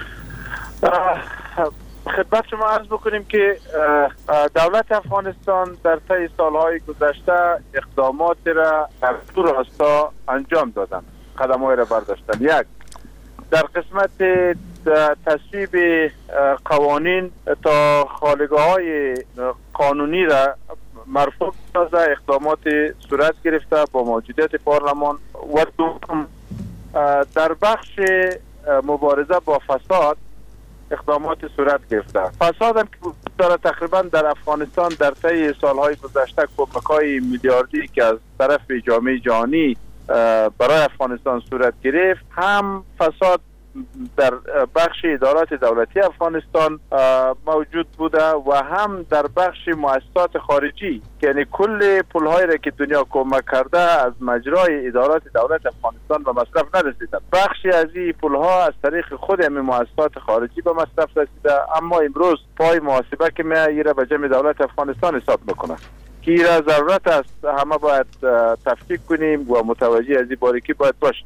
خدمت شما عرض بکنیم که دولت افغانستان در طی سالهای گذشته اقدامات را در دو راستا انجام دادن، قدم‌های را برداشتن. یک، در قسمت تصویب قوانین تا خالگاه‌های قانونی را مرفوع سازه اقدامات صورت گرفته با موجودیت پارلمان و دوم در بخش مبارزه با فساد اقدامات صورت گرفته. فساد هم که داره تقریبا در افغانستان در طی سالهای گذشته کمک‌های میلیاردی که از طرف جامعه جهانی برای افغانستان صورت گرفت، هم فساد در بخش ادارات دولتی افغانستان موجود بوده و هم در بخش مؤسسات خارجی، یعنی کل پول‌هایی را که دنیا کمک کرده از مجرای ادارات دولت افغانستان به مصرف نرسیده. بخشی از این پول‌ها از طریق خود همین مؤسسات خارجی به مصرف رسیده، اما امروز پای محاسبه که می‌آید به جمع دولت افغانستان حساب میکنه که این را ضرورت است همه باید تفکیک کنیم و متوجه از این باریکی باید باشیم.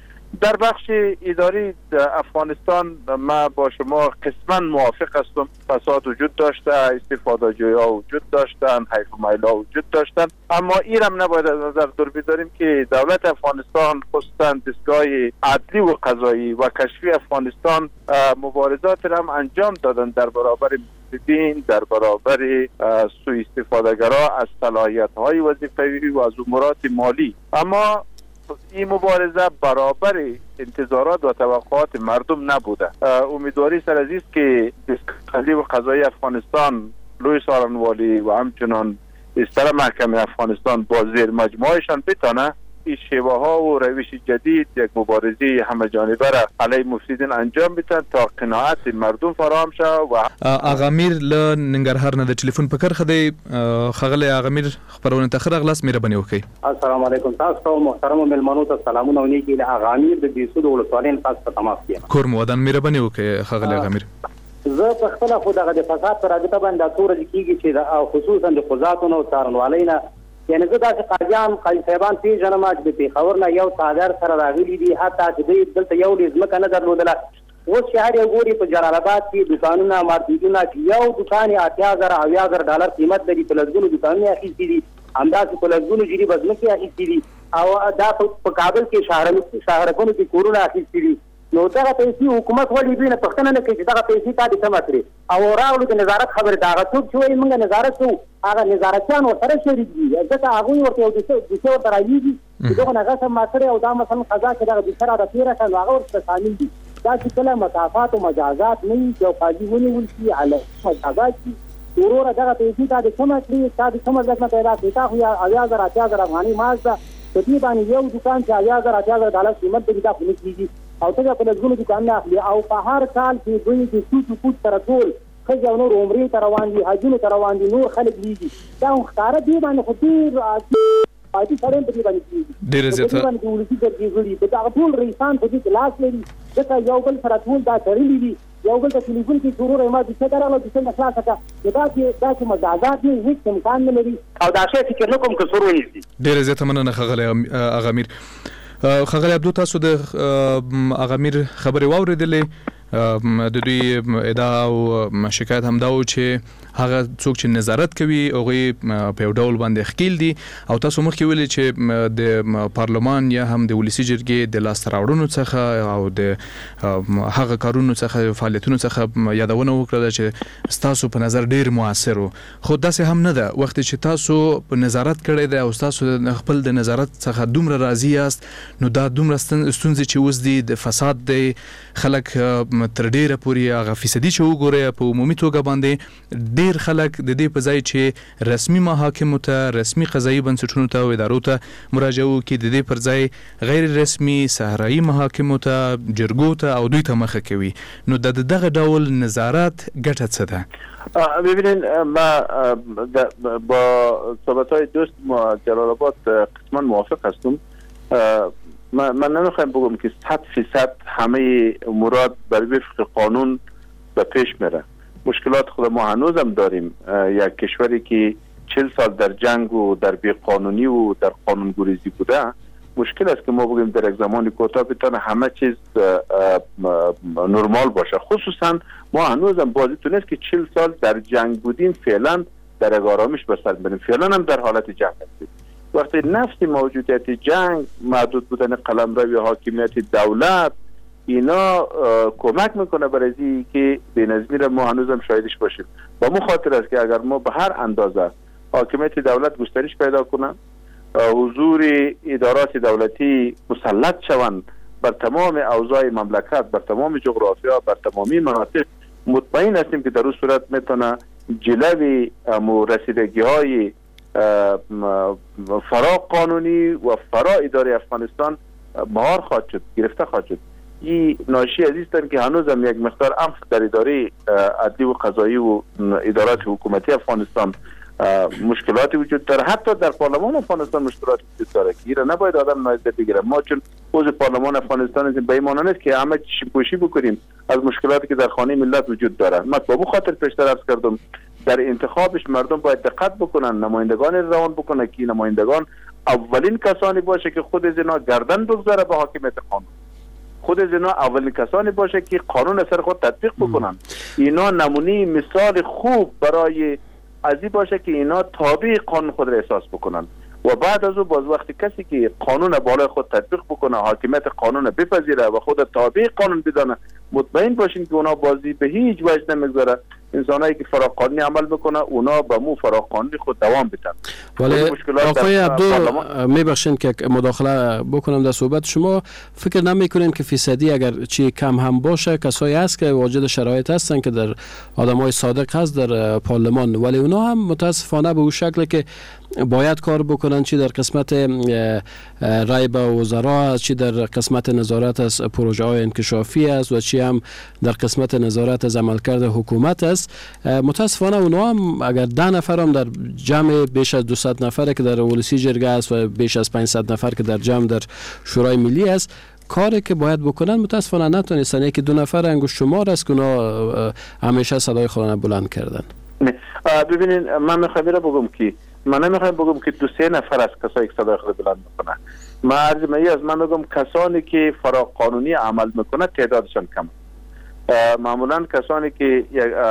در بخش اداری افغانستان ما با شما قسما موافق هستم. فساد وجود داشته، استفاده جویی ها وجود داشتن، حیف و میل ها وجود داشتن، اما این هم نباید از نظر دور بداریم که دولت افغانستان خصوصا دستگاه عدلی و قضایی و کشفی افغانستان مبارزات هم انجام دادن در برابر مفسدین، در برابر سوء استفاده‌گرا از صلاحیت های وظیفوی و از امورات مالی. اما این مبارزه برابر انتظارات و توقعات مردم نبوده. امیدواری سر از است که دستگاه و قضایی افغانستان، لوی سارنوالی و همچنان استر محکمه افغانستان با زیر مجموعهشان بتانه این شیوه ها و روش جدید یک مبارزه همه جانبه را علیه مفسدین انجام بدن تا قناعت مردم فراهم شود. و آقا امیر له ننګرهار نه د ټلیفون په کرخه دی. خغلی آقا امیر خبرونه ته خره غلاس مهرباني وکړئ. السلام علیکم تاسو محترم ملمنو ته سلامونه او نیکی له آقا امیر د بیسود ولسوالۍ خاص په تماس کې کور مو ودان مهرباني وکړئ خغلی آقا امیر. زه په خپل خو دغه د فساد پر اړه باندې تور کیږي چې خصوصا د قضاتونو او څارنوالۍ نه، یعنی زه داسې قاضیان قاضي صاحبان پیژنم چې د پېښور نه یو څادر سره راغلي دي، حتی چې دوی دلته یو لیز ځمکه نه درلودله. اوس چې هر یو ګوري په جلال آباد کې دوکانونه مارکیټونه چې یو دوکان یې اتیا زره اویا زره ډالر قیمت لري، په لسګونو دوکانونه یې اخیستي دي، همداسې په لسګونو جریبه ځمکې اخیستي دي، او دا په کابل کې شهرکونو کې کورونه اخیستي دي. نو دغه پیسې حکومت ولې دوی نه پوښتنه نه کوي چې دغه پیسې تا دې څه مطرې او راغلو د نظارت خبرې ته هغه څوک چې وایي موږ نظارت کوو هغه نظارتچیان ورسره شریک دي، ځکه هغوی ورته یو دوسیه ورته رالیږي چې دغه نه غصب ما کړی او دا مثلا قضا چې دغه دوسیه راته تېره کړه نو هغه ورسره شامل دي. دا چې کله مسافات او مجازات نه یو قاضي ونیول شي علی مجازات شي ورور دغه پیسې تا د کومه کړی تا د کومه ځکه پیدا کړی تا خو یا اویا زره اتیا زره افغاني ماز ده په دې باندې یو دکان چې اویا زره اتیا زره ډالر قیمت دی دا خو نه کېږي او ته په لږونو دکان نه اخلي او په هر کال کې دوی د سوچو کوټ سره ټول ښځې او نور عمرې ته روان دي حجونو ته روان دي نور خلک لیږي دا خو ښکاره دې باندې خو ډېر عادي سړی په دې باندې کېږي ډېره زیاته په دې باندې د ولسي جرګې غړي په دغه ټول رئیسان په دې کې لاس لري ځکه یو بل سره ټول دا تړلي دي یو بل ته ټلیفون کې ضرور ما د څه درغله د څه خلاصه کا دا چې دا چې مزاجات نه هیڅ امکان نه لري او دا شی فکر نه کوم که څور ونیسي ډېره زیاته مننه ښاغلی اغامیر. ښاغلی عبدو تاسو د اغامیر خبرې واورېدلې د دوی ادعا او شکایت هم دا و چې هغه څوک چې نظارت کوي هغوی په یو ډول باندې ښکیل دي او تاسو مخکې ویلي چې د پارلمان یا هم د ولسي جرګې د لاسته راوړنو څخه او د هغه کارونو څخه فعالیتونو څخه یادونه وکړه چې ستاسو په نظر ډیر موثر و خو داسې هم نه ده وخت چې تاسو په نظارت کړی دی او تاسو خپل د نظارت څخه دومره راضي یاست نو دا دومره ستونزې چې اوس دي د فساد دی خلک تر ډیره پورې هغه فیصدي چې وګورئ په عمومي توګه باندې ډیر خلک د دې په ځای چې رسمي محاکمو ته رسمي قضایي بنسټونو ته او ادارو ته مراجعه وکړي د دې پر ځای غیر رسمي صحرایي محاکمو ته جرګو ته او دوی ته مخه کوي نو د دغه ډول نظارت ګټه څه ده؟ ببینید ما با صحبت‌های دوست ما جلال آباد قسما موافق هستم. من نمیخوایم بگم که صد فیصد همه امورات بر وفق قانون به پیش میره. مشکلات خود ما هنوز هم داریم. یک کشوری که چهل سال در جنگ و در بیقانونی و در قانونگریزی بوده مشکل است که ما بگیم در یک زمان کوتاه بتونه همه چیز نرمال باشه. خصوصا ما هنوز هم بازیتون است که چهل سال در جنگ بودیم فعلا در یک آرامش به سر بریم فعلا هم در حالت جنگ هستیم. وقتی نفس موجودیت جنگ محدود بودن قلمرو حاکمیت دولت اینا کمک میکنه برای اینکه که بینظمی را ما هنوز هم شاهدش باشیم. با مو خاطر است که اگر ما به هر اندازه حاکمیت دولت گسترش پیدا کنه حضور ادارات دولتی مسلط شوند بر تمام اوضاع مملکت بر تمام جغرافیا بر تمامی مناطق مطمئن هستیم که در اون صورت میتونه جلوی رسیدگی های فرا قانونی و فرا اداره افغانستان مهار خواهد شد گرفته خواهد شد. این ناشی از است که هنوز هم یک مقدار عنف در اداره عدلی و قضایی و ادارات حکومتی افغانستان مشکلاتی وجود داره. حتی در پارلمان افغانستان مشکلاتی وجود داره که ایره نباید آدم نادیده بگیره. ما چون عضو پارلمان افغانستان هستیم به این معنی نیست که همه چی پوشی بکنیم از مشکلاتی که در خانه ملت وجود داره. من با بو خاطر پیشتر عرض کردم در انتخابش مردم باید دقت بکنن نمایندگان روان بکنن که نمایندگان اولین کسانی باشه که خود از اینا گردن بگذاره به حاکمیت قانون. خود از اینا اولین کسانی باشه که قانون سر خود تطبیق بکنن. اینا نمونه مثال خوب برای ازی باشه که اینا تابع قانون خود را احساس بکنن و بعد از او باز وقتی کسی که قانون بالای خود تطبیق بکنه حاکمیت قانون بپذیره و خود تابع قانون بدانه مطمئن باشین که اونا بازی به هیچ وجه نمیگذاره. انسانایی که فراقانونی عمل بکنه اونا به مو فراقانونی خود دوام بدن. ولی آقای عبدو میبخشین که مداخله بکنم در صحبت شما فکر نمیکنین که فیصدی اگر چی کم هم باشه کسایی هست که واجد شرایط هستن که در آدمای صادق هست در پارلمان ولی اونا هم متاسفانه به اون شکل که باید کار بکنن چی در قسمت رای به وزرا چی در قسمت نظارت از پروژه های انکشافی است و چی هم در قسمت نظارت از عملکرد حکومت است. متاسفانه اونا هم اگر ده نفر هم در جمع بیش از دویست نفر که در ولسی جرگه است و بیش از پانصد نفر که در جمع در شورای ملی است کاری که باید بکنن متاسفانه نتونستن. یکی دو نفر انگشت شمار است که اونا همیشه صدای خودشون بلند کردن. ببینید من میخوام بگم که من نمیخوام بگم که دو سه نفر از کسایی که صدای خود بلند میکنن. من عرض می از من میگم کسانی که فراقانونی عمل میکنه تعدادشان کم. معمولا کسانی که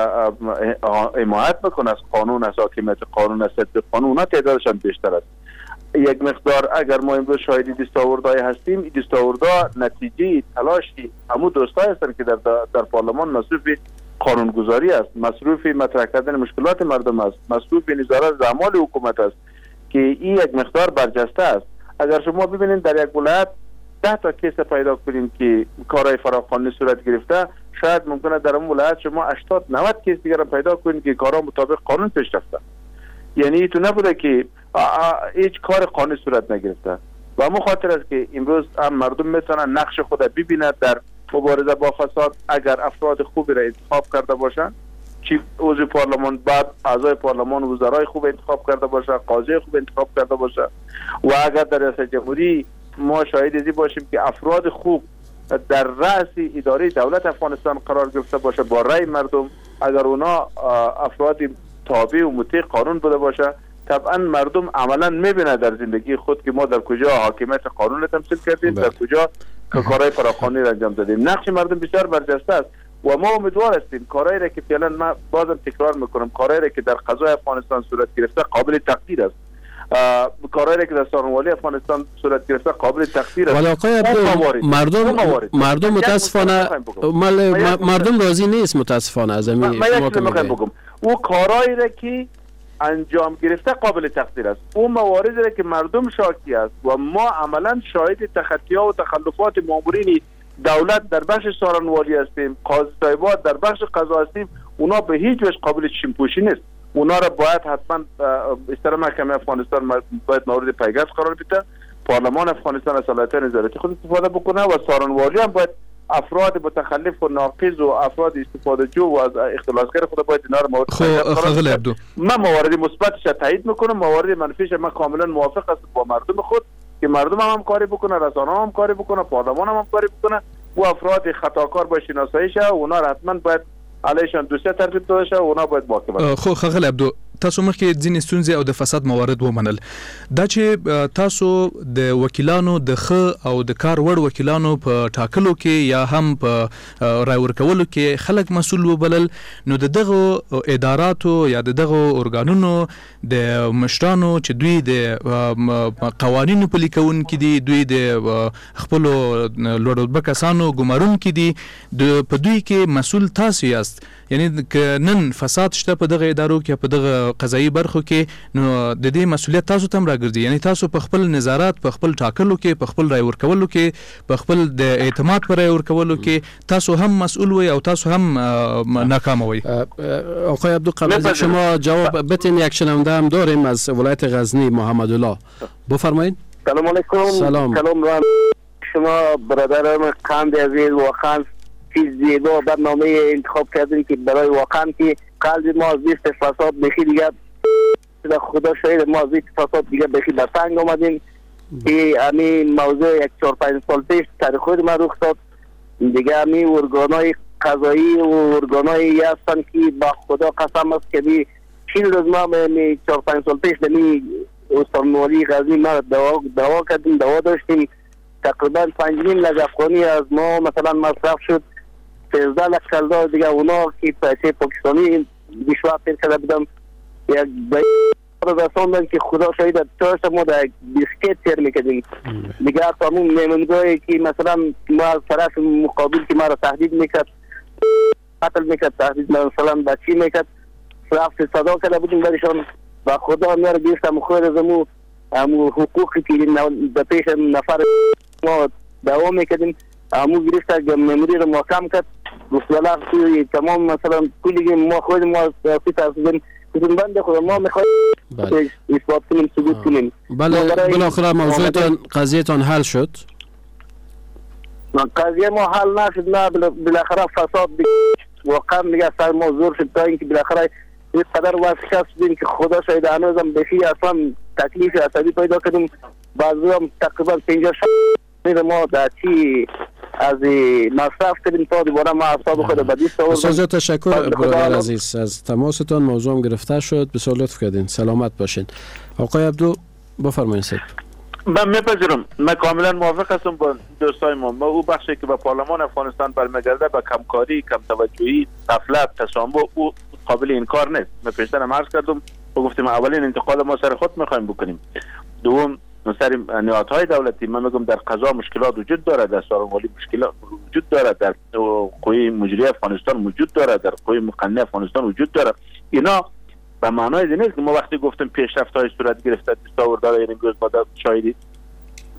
حمایت میکنه از قانون از حاکمیت قانون از تطبیق قانون اونا تعدادشان بیشتر است. یک مقدار اگر ما امروز شاهدی دستاوردهای هستیم این دستاوردها نتیجه تلاشی همون دوستای هستند که در در پارلمان مصروف قانونگذاری است مصروف مطرح کردن مشکلات مردم است مصروف نظارت از اعمال حکومت است که این یک مقدار برجسته است. اگر شما ببینید در یک ولایت ده تا کیس پیدا کنیم که کارهای فراقانونی صورت گرفته، شاید ممکنه در اون ولایت شما هشتاد نود کیس دیگر هم پیدا کنید که کارها مطابق قانون پیش رفته. یعنی تو نبوده که هیچ کار قانونی صورت نگرفته و همون خاطر است که امروز هم مردم میتونن نقش خود ببینند در مبارزه با فساد. اگر افراد خوبی را انتخاب کرده باشند، چی عضو پارلمان، بعد اعضای پارلمان، وزرای خوب انتخاب کرده باشه، قاضی خوب انتخاب کرده باشه، و اگر در ریاست جمهوری ما شاهد ازی باشیم که افراد خوب در رأس اداره دولت افغانستان قرار گرفته باشه با رأی مردم، اگر اونا افراد تابع و مطیع قانون بوده باشه، طبعا مردم عملا میبینه در زندگی خود که ما در کجا حاکمیت قانون را تمثیل کردیم، در کجا کارهای فراقانونی را انجام دادیم. نقش مردم بسیار برجسته است و ما امیدوار هستیم کارهایی را که فعلا ما بازم تکرار میکنم، کارهایی را که در قضای افغانستان صورت گرفته قابل تقدیر است. کارهایی را که در سارنوالی افغانستان صورت گرفته قابل تقدیر است. ولی آقای عبدو، مردم مردم متاسفانه مردم راضی نیست متاسفانه از همین شما که بگم او کارهایی را که انجام گرفته قابل تقدیر است. اون مواردی را که مردم شاکی است و ما عملا شاهد تخطی‌ها و تخلفات مامورین دولت در بخش سارنوالی هستیم، قاضی صاحبات در بخش قضا هستیم، اونا به هیچ وجه قابل چشم‌پوشی نیست. اونا را باید حتما استر محکمه افغانستان باید مورد پیگرد قرار بده، پارلمان افغانستان از صلاحیت نظارتی خود استفاده بکنه و سارنوالی هم باید افراد متخلف و ناقض و افراد استفاده جو و از اختلاسگر خود باید اینا را مورد پیگرد قرار. من موارد مثبتش تایید میکنم، موارد منفیش من کاملا موافق هستم با مردم خود که مردم هم همکاری بکنه، رسانه هم همکاری بکنه، پارلمان هم همکاری بکنه و افراد خطاکار باید شناسایی شه و اونا حتما باید علیشان دوسیه ترتیب داده شه و اونا باید محاکمه. خو ښاغلی عبدو، تاسو مخکې ځینې ستونزې او د فساد موارد ومنل. دا چې تاسو د وکیلانو د ښه او د کار وړ وکیلانو په ټاکلو کې یا هم په رای ورکولو کې خلک مسؤل وبلل، نو د دغه اداراتو یا د دغه ارګانونو د مشرانو چې دوی د قوانینو پلي کوونکي دي، دوی د خپلو لوړ رتبه کسانو ګمارونکي دي، په دوی کې مسؤل تاسو یاست. یعنی که نن فساد شته په دغه ادارو کې، په دغه قضایي برخو کې، نو د دې مسؤلیت تاسو ته هم راګرځي. یعنی تاسو په خپل نظارت، په خپل ټاکلو کې، په خپل رای ورکولو کې، په خپل د اعتماد پر رای ورکولو کې تاسو هم مسئول وي او تاسو هم ناکام وي. آقای عبدو، قبل از شما جواب بتین، یک شنونده هم داریم از ولایت غزنی، محمد الله، بفرمایید. سلام علیکم. سلام. سلام شما برادران قند عزیز، واقعا چیز زیبا برنامه انتخاب کردیم که برای واقعا که قلب ما از بیست فساد بخی دیگه خدا شاید ما از بیست فساد دیگه بخی در تنگ آمدیم که همین موضوع یک چهار پنج سال پیش تاریخ خود ما رخ داد دیگه. همین ارگانای قضایی و ارگانایی هستن که با خدا قسم است که بی چین روز ما می چهار پنج سال پیش دمی استانوالی غزنی ما دوا دوا کردیم، دوا داشتیم، تقریبا پنج نیم لک افغانی از ما مثلا مصرف شد. سیزده لک کلدار دیگه اونا که پیسه پاکستانی بیشتر پیر کرده بودم، یک باید رساندن که خدا شاید تاش ما در بیسکت تیر میکردیم دیگه. تمام میمونگاهی که مثلا ما از طرف مقابل که ما را تهدید میکرد، قتل میکرد، تهدید مثلا بچی میکرد، رفت صدا کرده بودیم برشان و خدا میاره بیستم خود از امو امو حقوقی که به پیش نفر ما دوام میکردیم امو گرفت مموری رو محکم کرد. گفتلا توی تمام مثلا کلی ما خود ما فی تصدیم کدوم بنده خود ما میخوایم اثبات کنیم، ثبوت کنیم. بله، بالاخره موضوعتان قضیهتان حل شد؟ قضیه ما حل نشد، نه بالاخره فساد واقعا دیگه سر ما زور شد تا اینکه بالاخره این قدر واسه شدیم که خدا شاید هنوزم بخی اصلا تکلیف عصبی پیدا کردیم. بعضی هم تقریبا پنجاه شد ما در چی از مصرف کردیم تا دوباره ما اصاب خود به دیست آوردیم. بسیار تشکر برادر عزیز از تماستان. موضوع هم گرفته شد، بسیار لطف کردین، سلامت باشین. آقای عبدو بفرمایید. سید من میپذیرم، من کاملا موافق هستم با دوستای ما. ما او بخشی که به پارلمان افغانستان برمیگرده به کمکاری، کم توجهی، غفلت، تسامح، او قابل انکار نیست. من پیشتر هم عرض کردم و گفتیم اولین انتقال ما سر خود میخوایم بکنیم. دوم سر نهادهای دولتی، من میگم در قضا مشکلات وجود داره، در سارنوالی مشکلات وجود داره، در قوه مجریه افغانستان وجود داره، در قوه مقننه افغانستان وجود داره. اینا به معنای این نیست که ما وقتی گفتیم پیشرفت‌های صورت گرفته دستاوردها، یعنی امروز ما شاهدی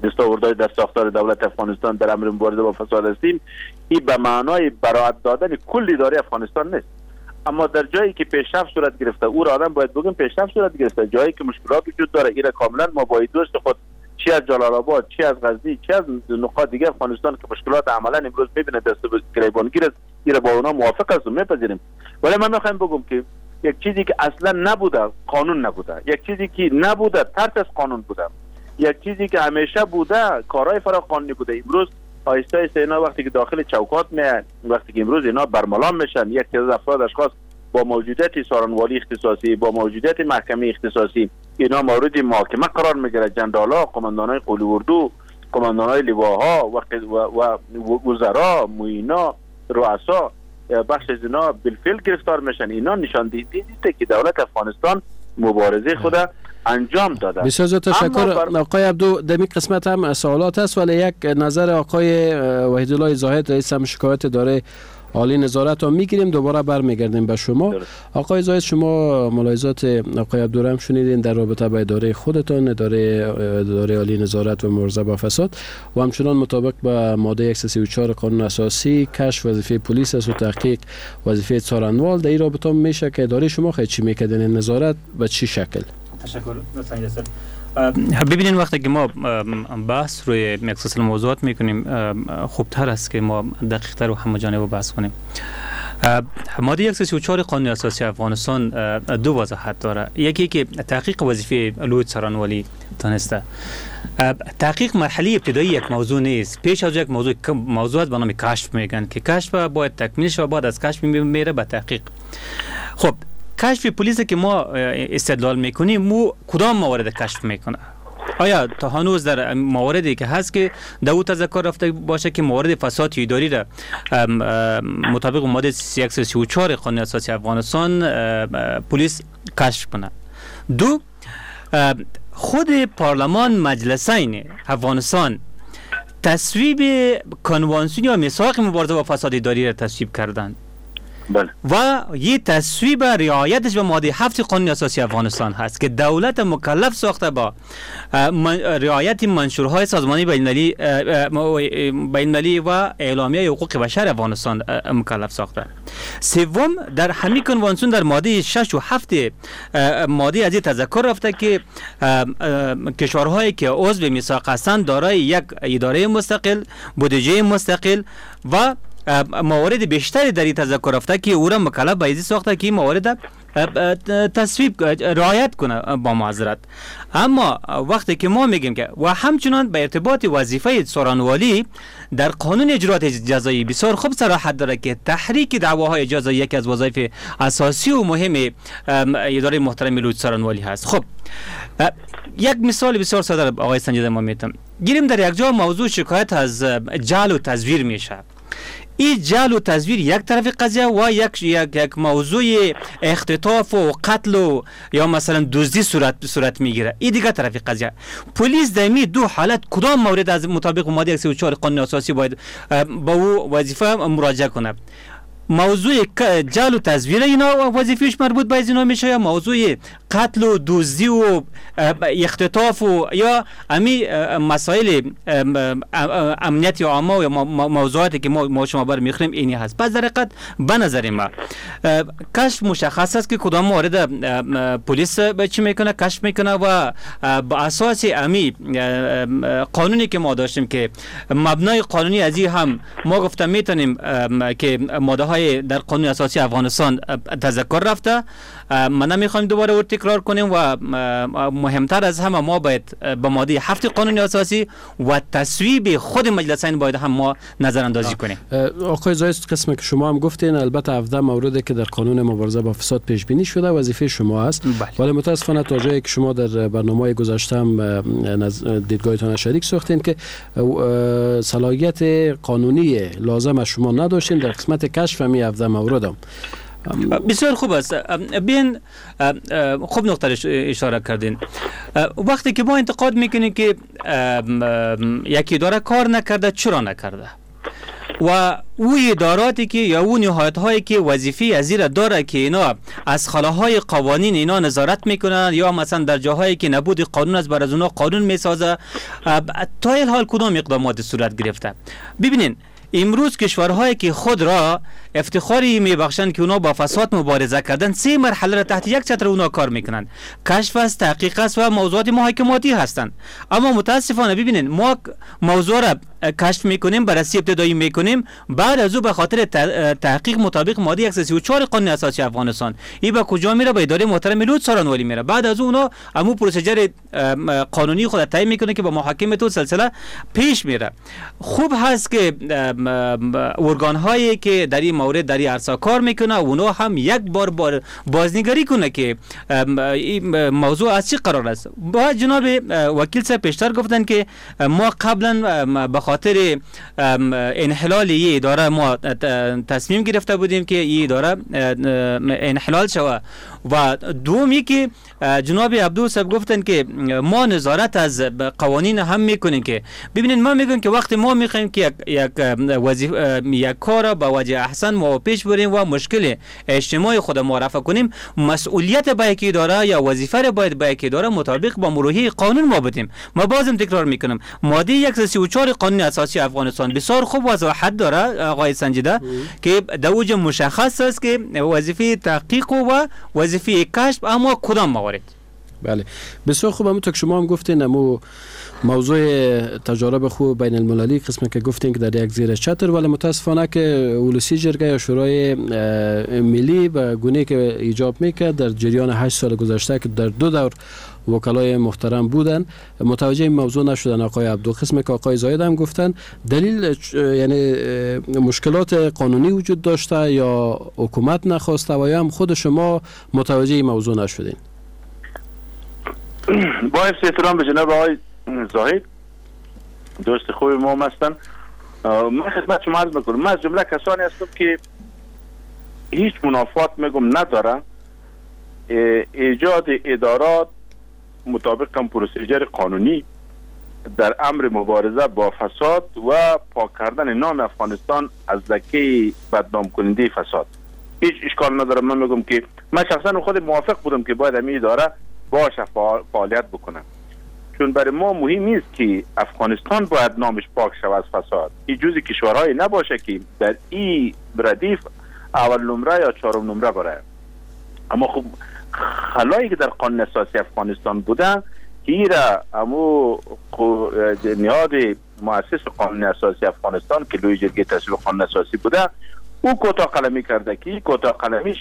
دستاوردهای در ساختار دولت افغانستان در امر مبارزه با فساد هستیم، این به معنای براعت دادن کل اداره افغانستان نیست. اما در جایی که پیشرفت صورت گرفته او را آدم باید بگیم پیشرفت صورت گرفته. جایی که مشکلات وجود داره این کاملا ما باید دوست خود چی از جلال آباد، چی از غزنی، چی از نقاط دیگه افغانستان که مشکلات عملا امروز میبینه دست به گریبانگیر است، این با اونا موافق است و میپذیریم. ولی من میخوایم بگم که یک چیزی که اصلا نبوده قانون نبوده، یک چیزی که نبوده ترس از قانون بوده، یک چیزی که همیشه بوده کارهای فرا قانونی بوده. امروز آیسته آیسته اینا وقتی که داخل چوکات میان، وقتی که امروز اینا برملان میشن، یک تعداد افراد اشخاص با موجودیت سارنوالی اختصاصی، با موجودیت محکمه اختصاصی اینا مورد محاکمه قرار میگیره. جندالا، قماندانای قولی اردو، قماندانای لواها و و وزرا، معینا، رؤسا، بخش از اینا بالفعل گرفتار میشن. اینا نشان دیده که دولت افغانستان مبارزه خود انجام داده. بسیار زیاد تشکر بر... آقای عبدو. در این قسمت هم سوالات است، ولی یک نظر آقای وحیدالله زاهد رئیس هم شکایت داره عالی نظارت رو میگیریم، دوباره برمیگردیم به شما. درست. آقای زاهد، شما ملاحظات آقای عبدو هم شنیدین در رابطه با اداره خودتان، اداره اداره عالی نظارت و مبارزه با فساد و همچنان مطابق با ماده صد و سی و چهار قانون اساسی کشف وظیفه پلیس است و تحقیق وظیفه څارنوال. در این رابطه میشه که اداره شما خیلی چی میکردین نظارت به چی شکل؟ تشکر. ببینید وقتی که ما بحث روی مخصوص موضوعات میکنیم خوبتر است که ما دقیق تر و همه جانبه بحث کنیم. ماده صد و سی و چهار قانون اساسی افغانستان دو وضاحت داره. یکی که تحقیق وظیفه لوی څارنوالی دانسته. تحقیق مرحله ابتدایی یک موضوع نیست. پیش از یک موضوع موضوعات به نام کشف میگن که کشف باید تکمیل شه، بعد از کشف میره به تحقیق. خب کشف پلیس که ما استدلال میکنیم مو کدام موارد کشف میکنه؟ آیا تا هنوز در مواردی که هست که دو تذکر رفته باشه که موارد فساد اداری را مطابق ماده صد و سی و چهار قانون اساسی افغانستان پلیس کشف کنه؟ دو، خود پارلمان مجلسین افغانستان تصویب کنوانسیون یا میثاق مبارزه با فساد اداری را تصویب کردند. بله. و یه تصویب رعایتش به ماده هفت قانون اساسی افغانستان هست که دولت مکلف ساخته با رعایت منشورهای سازمانی بین‌المللی بین‌المللی و اعلامیه حقوق بشر افغانستان مکلف ساخته. سوم، در همین کنوانسیون در ماده شش و هفت ماده از تذکر رفته که کشورهایی که عضو میثاق هستند دارای یک اداره مستقل، بودجه مستقل و موارد بیشتری در این تذکر رفته که او را مکلف به ازی ساخته که موارد تصویب رعایت کنه با معذرت. اما وقتی که ما میگیم که و همچنان به ارتباط وظیفه څارنوالی در قانون اجرات جزایی بسیار خوب صراحت داره که تحریک دعواهای جزایی یکی از وظایف اساسی و مهم اداره محترم لوی څارنوالی هست. خب یک مثال بسیار ساده آقای سنجیده ما میتونم گیریم. در یک جا موضوع شکایت از جعل و تزویر میشه. این جعل و تزویر یک طرف قضیه و یک یک, یک موضوع اختطاف و قتل و یا مثلا دزدی صورت صورت میگیره. این دیگه طرف قضیه. پلیس در می دو حالت کدام مورد از مطابق ماده صد و چهار قانون اساسی باید با او وظیفه مراجعه کنه؟ موضوع جعل و تزویر اینا وظیفهش مربوط به اینا میشه یا موضوع قتل و دزدی و اختطاف و یا امی مسائل امنیتی عامه و موضوعاتی که ما ما شما بر میخریم اینی هست. پس در حقیقت به نظر ما کشف مشخص است که کدام مورد پلیس چی میکنه کشف میکنه و با اساس امی قانونی که ما داشتیم که مبنای قانونی از این هم ما گفتم میتونیم که ماده های در قانون اساسی افغانستان تذکر رفته. ما نمیخوایم دوباره او تکرار کنیم و مهمتر از همه ما باید به ماده هفت قانون اساسی و تصویب خود مجلسین باید هم ما نظر اندازی کنیم. آقای زاهد، قسمی که شما هم گفتین البته هفده موردی که در قانون مبارزه با فساد پیش بینی شده وظیفه شما است، ولی متاسفانه تا جایی که شما در برنامه گذشته هم دیدگاهتان شریک ساختین که صلاحیت قانونی لازم از شما نداشتین در قسمت کشف می هفده مورد هم. بسیار خوب است. بین خوب نقطه اشاره کردین. وقتی که ما انتقاد میکنیم که یکی اداره کار نکرده، چرا نکرده؟ و او اداراتی که یا او نهایت هایی که وظیفه ازیر داره که اینا از خلاهای قوانین اینا نظارت میکنن یا مثلا در جاهایی که نبود قانون از بر از اونا قانون میسازه، تا این حال کدام اقدامات صورت گرفته؟ ببینین امروز کشورهایی که خود را افتخاری میبخشند که اونا با فساد مبارزه کردن، سه مرحله را تحت یک چتر اونا کار میکنن. کشف است، تحقیق است و موضوعات محاکماتی هستند. اما متاسفانه ببینید ما موضوع را کشف میکنیم، بررسی ابتدایی میکنیم، بعد از او به خاطر تحقیق مطابق ماده صد و سی و چهار قانون اساسی افغانستان این به کجا میره؟ به اداره محترم لوط سارنوالی میره. بعد از اون امو پروسیجر قانونی خود تعیین میکنه که با محاکمه تو سلسله پیش میره. خوب هست که ارگان هایی که در این مورد در این عرصه کار میکنه اونا هم یک بار بار بازنگری کنه که این موضوع از چی قرار است. با جناب وکیل صاحب پیشتر گفتن که ما قبلا به خاطر انحلال این اداره ما تصمیم گرفته بودیم که این اداره انحلال شود. و دومی که جناب عبدو صاحب گفتن که ما نظارت از قوانین هم میکنیم. که ببینید ما میگیم که وقتی ما میخوایم که یک وظیفه یک کار با وجه احسن ما پیش بریم و مشکل اجتماعی خود معرفی کنیم، مسئولیت با یک اداره یا وظیفه را باید با یک اداره مطابق با مروحه قانون ما بدیم. ما بازم تکرار میکنم ماده صد و سی و چهار قانون اساسی افغانستان بسیار خوب وضاحت داره آقای سنجیده که در اوج مشخص است که وظیفه تحقیق و وظیفه کشف اما کدام موارد. بله بسیار خوب. همونطور که شما هم گفتین امو موضوع تجارب خوب بین المللی قسمی که گفتین که در یک زیر چتر، ولی متاسفانه که اولوسی جرگه یا شورای ملی به گونه که ایجاب میکرد در جریان هشت سال گذشته که در دو دور وکلای محترم بودن متوجه این موضوع نشدن. آقای عبدو قسمی که آقای زاید هم گفتن دلیل یعنی مشکلات قانونی وجود داشته یا حکومت نخواسته و یا هم خود شما متوجه این موضوع نشدین؟ با احترام به جناب آقای زاهد دوست خوبی ما هستن، من خدمت شما عرض میکنم من از جمله کسانی هستم که هیچ منافات میگم نداره ایجاد ادارات مطابق هم پروسیجر قانونی در امر مبارزه با فساد و پاک کردن نام افغانستان از لکه بدنام کننده فساد. هیچ اشکال نداره. من میگم که من شخصا خود موافق بودم که باید این اداره باشه فعالیت بکنه، چون برای ما مهم نیست که افغانستان باید نامش پاک شود از فساد. این جزء کشورهای نباشه که در این ردیف اول نمره یا چهارم نمره بره. اما خب خلایی که در قانون اساسی افغانستان بودن که ایرا امو نهاد مؤسس قانون اساسی افغانستان که لوی جرگه تصویب قانون اساسی بوده او کوتاه قلمی کرده که کوتاه قلمیش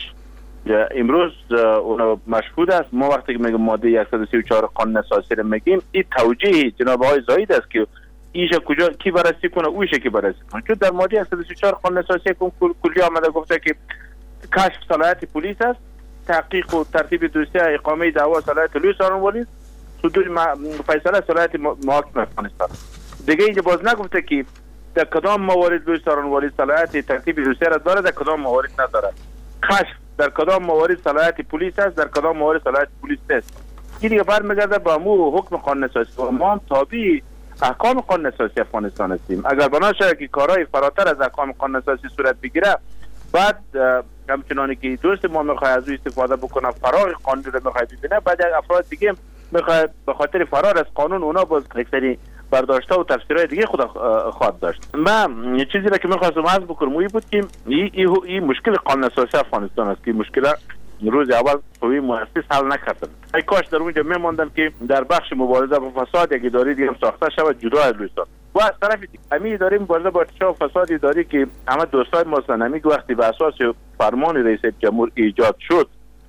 امروز اون مشهود است. ما وقتی که میگم ماده صد و سی و چهار قانون اساسی رو میگیم این توجیه جناب آقای زاید است که ایشه کجا کی بررسی کنه اویشه کی بررسی کنه، چون در ماده صد و سی و چهار قانون اساسی کلی آمده گفته که کشف صلاحیت پلیس است، تحقیق و ترتیب دوسیه اقامه دعوا صلاحیت لوی سارنوالی، صدور فیصله صلاحیت محاکم افغانستان. دیگه اینجا باز نگفته که در کدام موارد لوی سارنوالی صلاحیت ترتیب دوسیه را داره، در کدام موارد نداره. کشف در کدام موارد صلاحیت پلیس است، در کدام موارد صلاحیت پلیس نیست. این دیگه برمیگرده با مو حکم قانون اساسی و ما هم تابع احکام قانون اساسی افغانستان هستیم. اگر بنا شود که کارهای فراتر از احکام قانون اساسی صورت بگیره، بعد همچنانی که دوست ما میخواد از او استفاده بکنه فرار قانون رو میخواد ببینه، بعد افراد دیگه میخواد به خاطر فرار از قانون اونا باز یک سری برداشته و تفسیرهای دیگه خود خواهد داشت. من یه چیزی را که میخواستم عرض بکنم این بود که این این مشکل قانون اساسی افغانستان است که مشکل روز اول قوی مؤسس حل نکردن. ای کاش در اونجا میماندن که در بخش مبارزه با فساد یک اداره دیگه هم ساخته شود جدا از لویستان. و از طرف دیگه همین اداره مبارزه با ارتشاء و فساد اداره که همه دوستای ما هستن، وقتی به اساس فرمان رئیس جمهور ایجاد شد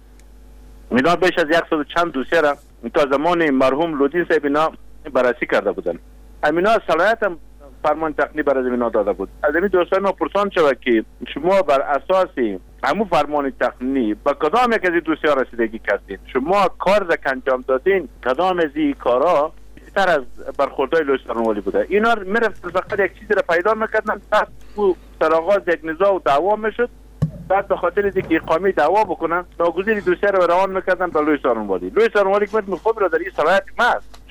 اینا بیش از صد و چند دوسیه را تا زمان مرحوم لودین صاحب اینا بررسی کرده بودن. امینا صلاحیت هم فرمان تقنی برای زمینا داده بود. از این دوستای ما پرسان شود که شما بر اساس همون فرمان تقنی با کدام یک از این دوسیه رسیدگی کردین؟ شما کار را که انجام دادین کدام از این کارا بیشتر از برخوردهای لوی سارنوالی بوده؟ اینا میرفتن فقط یک چیزی را پیدا میکردن، پس او سرآغاز یک نزاع و دعوا میشد، بعد به خاطر اینکه اقامه دعوا بکنن ناگزیر دوسیه را روان میکردن به لوی سارنوالی. لوی سارنوالی که خود را در این صلاحیت ماست،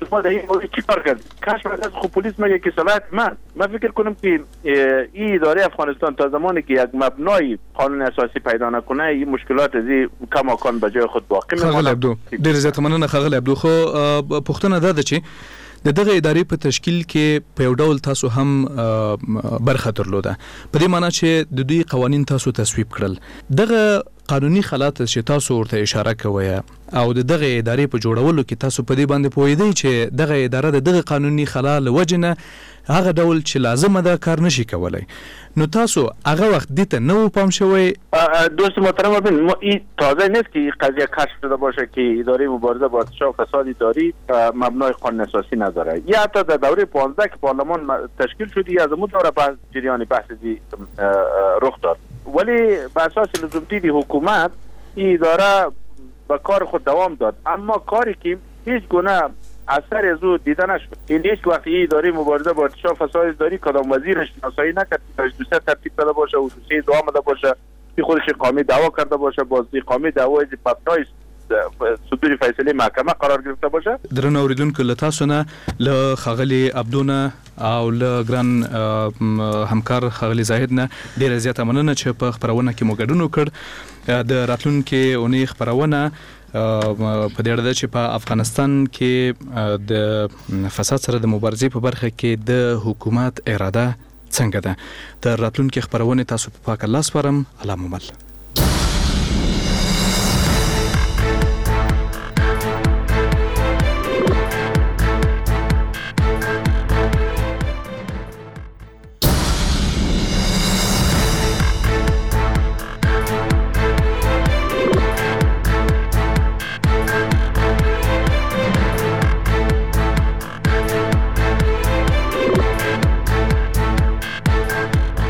شما در این مورد چی کار کرد؟ کشف از خب پلیس مگه که صلاحیت من من فکر کنم که این اداره افغانستان تا زمانی که یک مبنای قانون اساسی پیدا نکنه این مشکلات از کماکان به جای خود باقی میمونه. خغل عبدو ډیر زیات مننه خغل عبدو. خو پښتنه دا ده چې د دغه ادارې په تشکیل کې په یو ډول تاسو هم برخه درلوده، په دې معنی چې د دوی قوانین تاسو تصویب کړل. دغه قانوني خلات چې تاسو ورته اشاره کوي او د دغه ادارې په جوړولو کې تاسو په دې باندې پوهیدئ چې دغه اداره د دغه قانوني خلا له وجې نه هغه ډول چې لازمه ده کار نشي کولای، نو تاسو هغه وخت دې ته نه و پام شوی؟ دوست محترم ببین ما این تازه نیست که این قضیه کشف شده باشه که اداره مبارزه با ارتشاء و فساد اداری مبنای قانون اساسی نداره. یا حتی در دوره پانزده که پارلمان تشکیل شد یا از اون دوره بعد جریان بحثی رخ داد، ولی به اساس لزوم دید حکومت این اداره به کار خود دوام داد، اما کاری که هیچ گونه اثر از او دیده نشد. این هیچ وقت این اداره مبارزه با ارتشاء و فساد اداری کدام وزیرش شناسایی نکرد که دوسیه ترتیب داده باشه و دوسیه دو آمده باشه که خودش اقامه دعوا کرده باشه، باز اقامه دعوا از مبنای صدور فیصله محکمه قرار گرفته باشه. درنو اوریدونکو له تاسو نه له خغلی عبدو نه او له ګران همکار خغلی زاهد نه ډیره زیاته مننه چې په خبرونه کې مو ګډون وکړ. د راتلونکي اونۍ خبرونه په دې اړه چې په افغانستان کې د فساد سره د مبارزې په برخه کې د حکومت اراده څنګه ده. د راتلونکي خبرونه تاسو په پاک الله سپارم. الله ممل.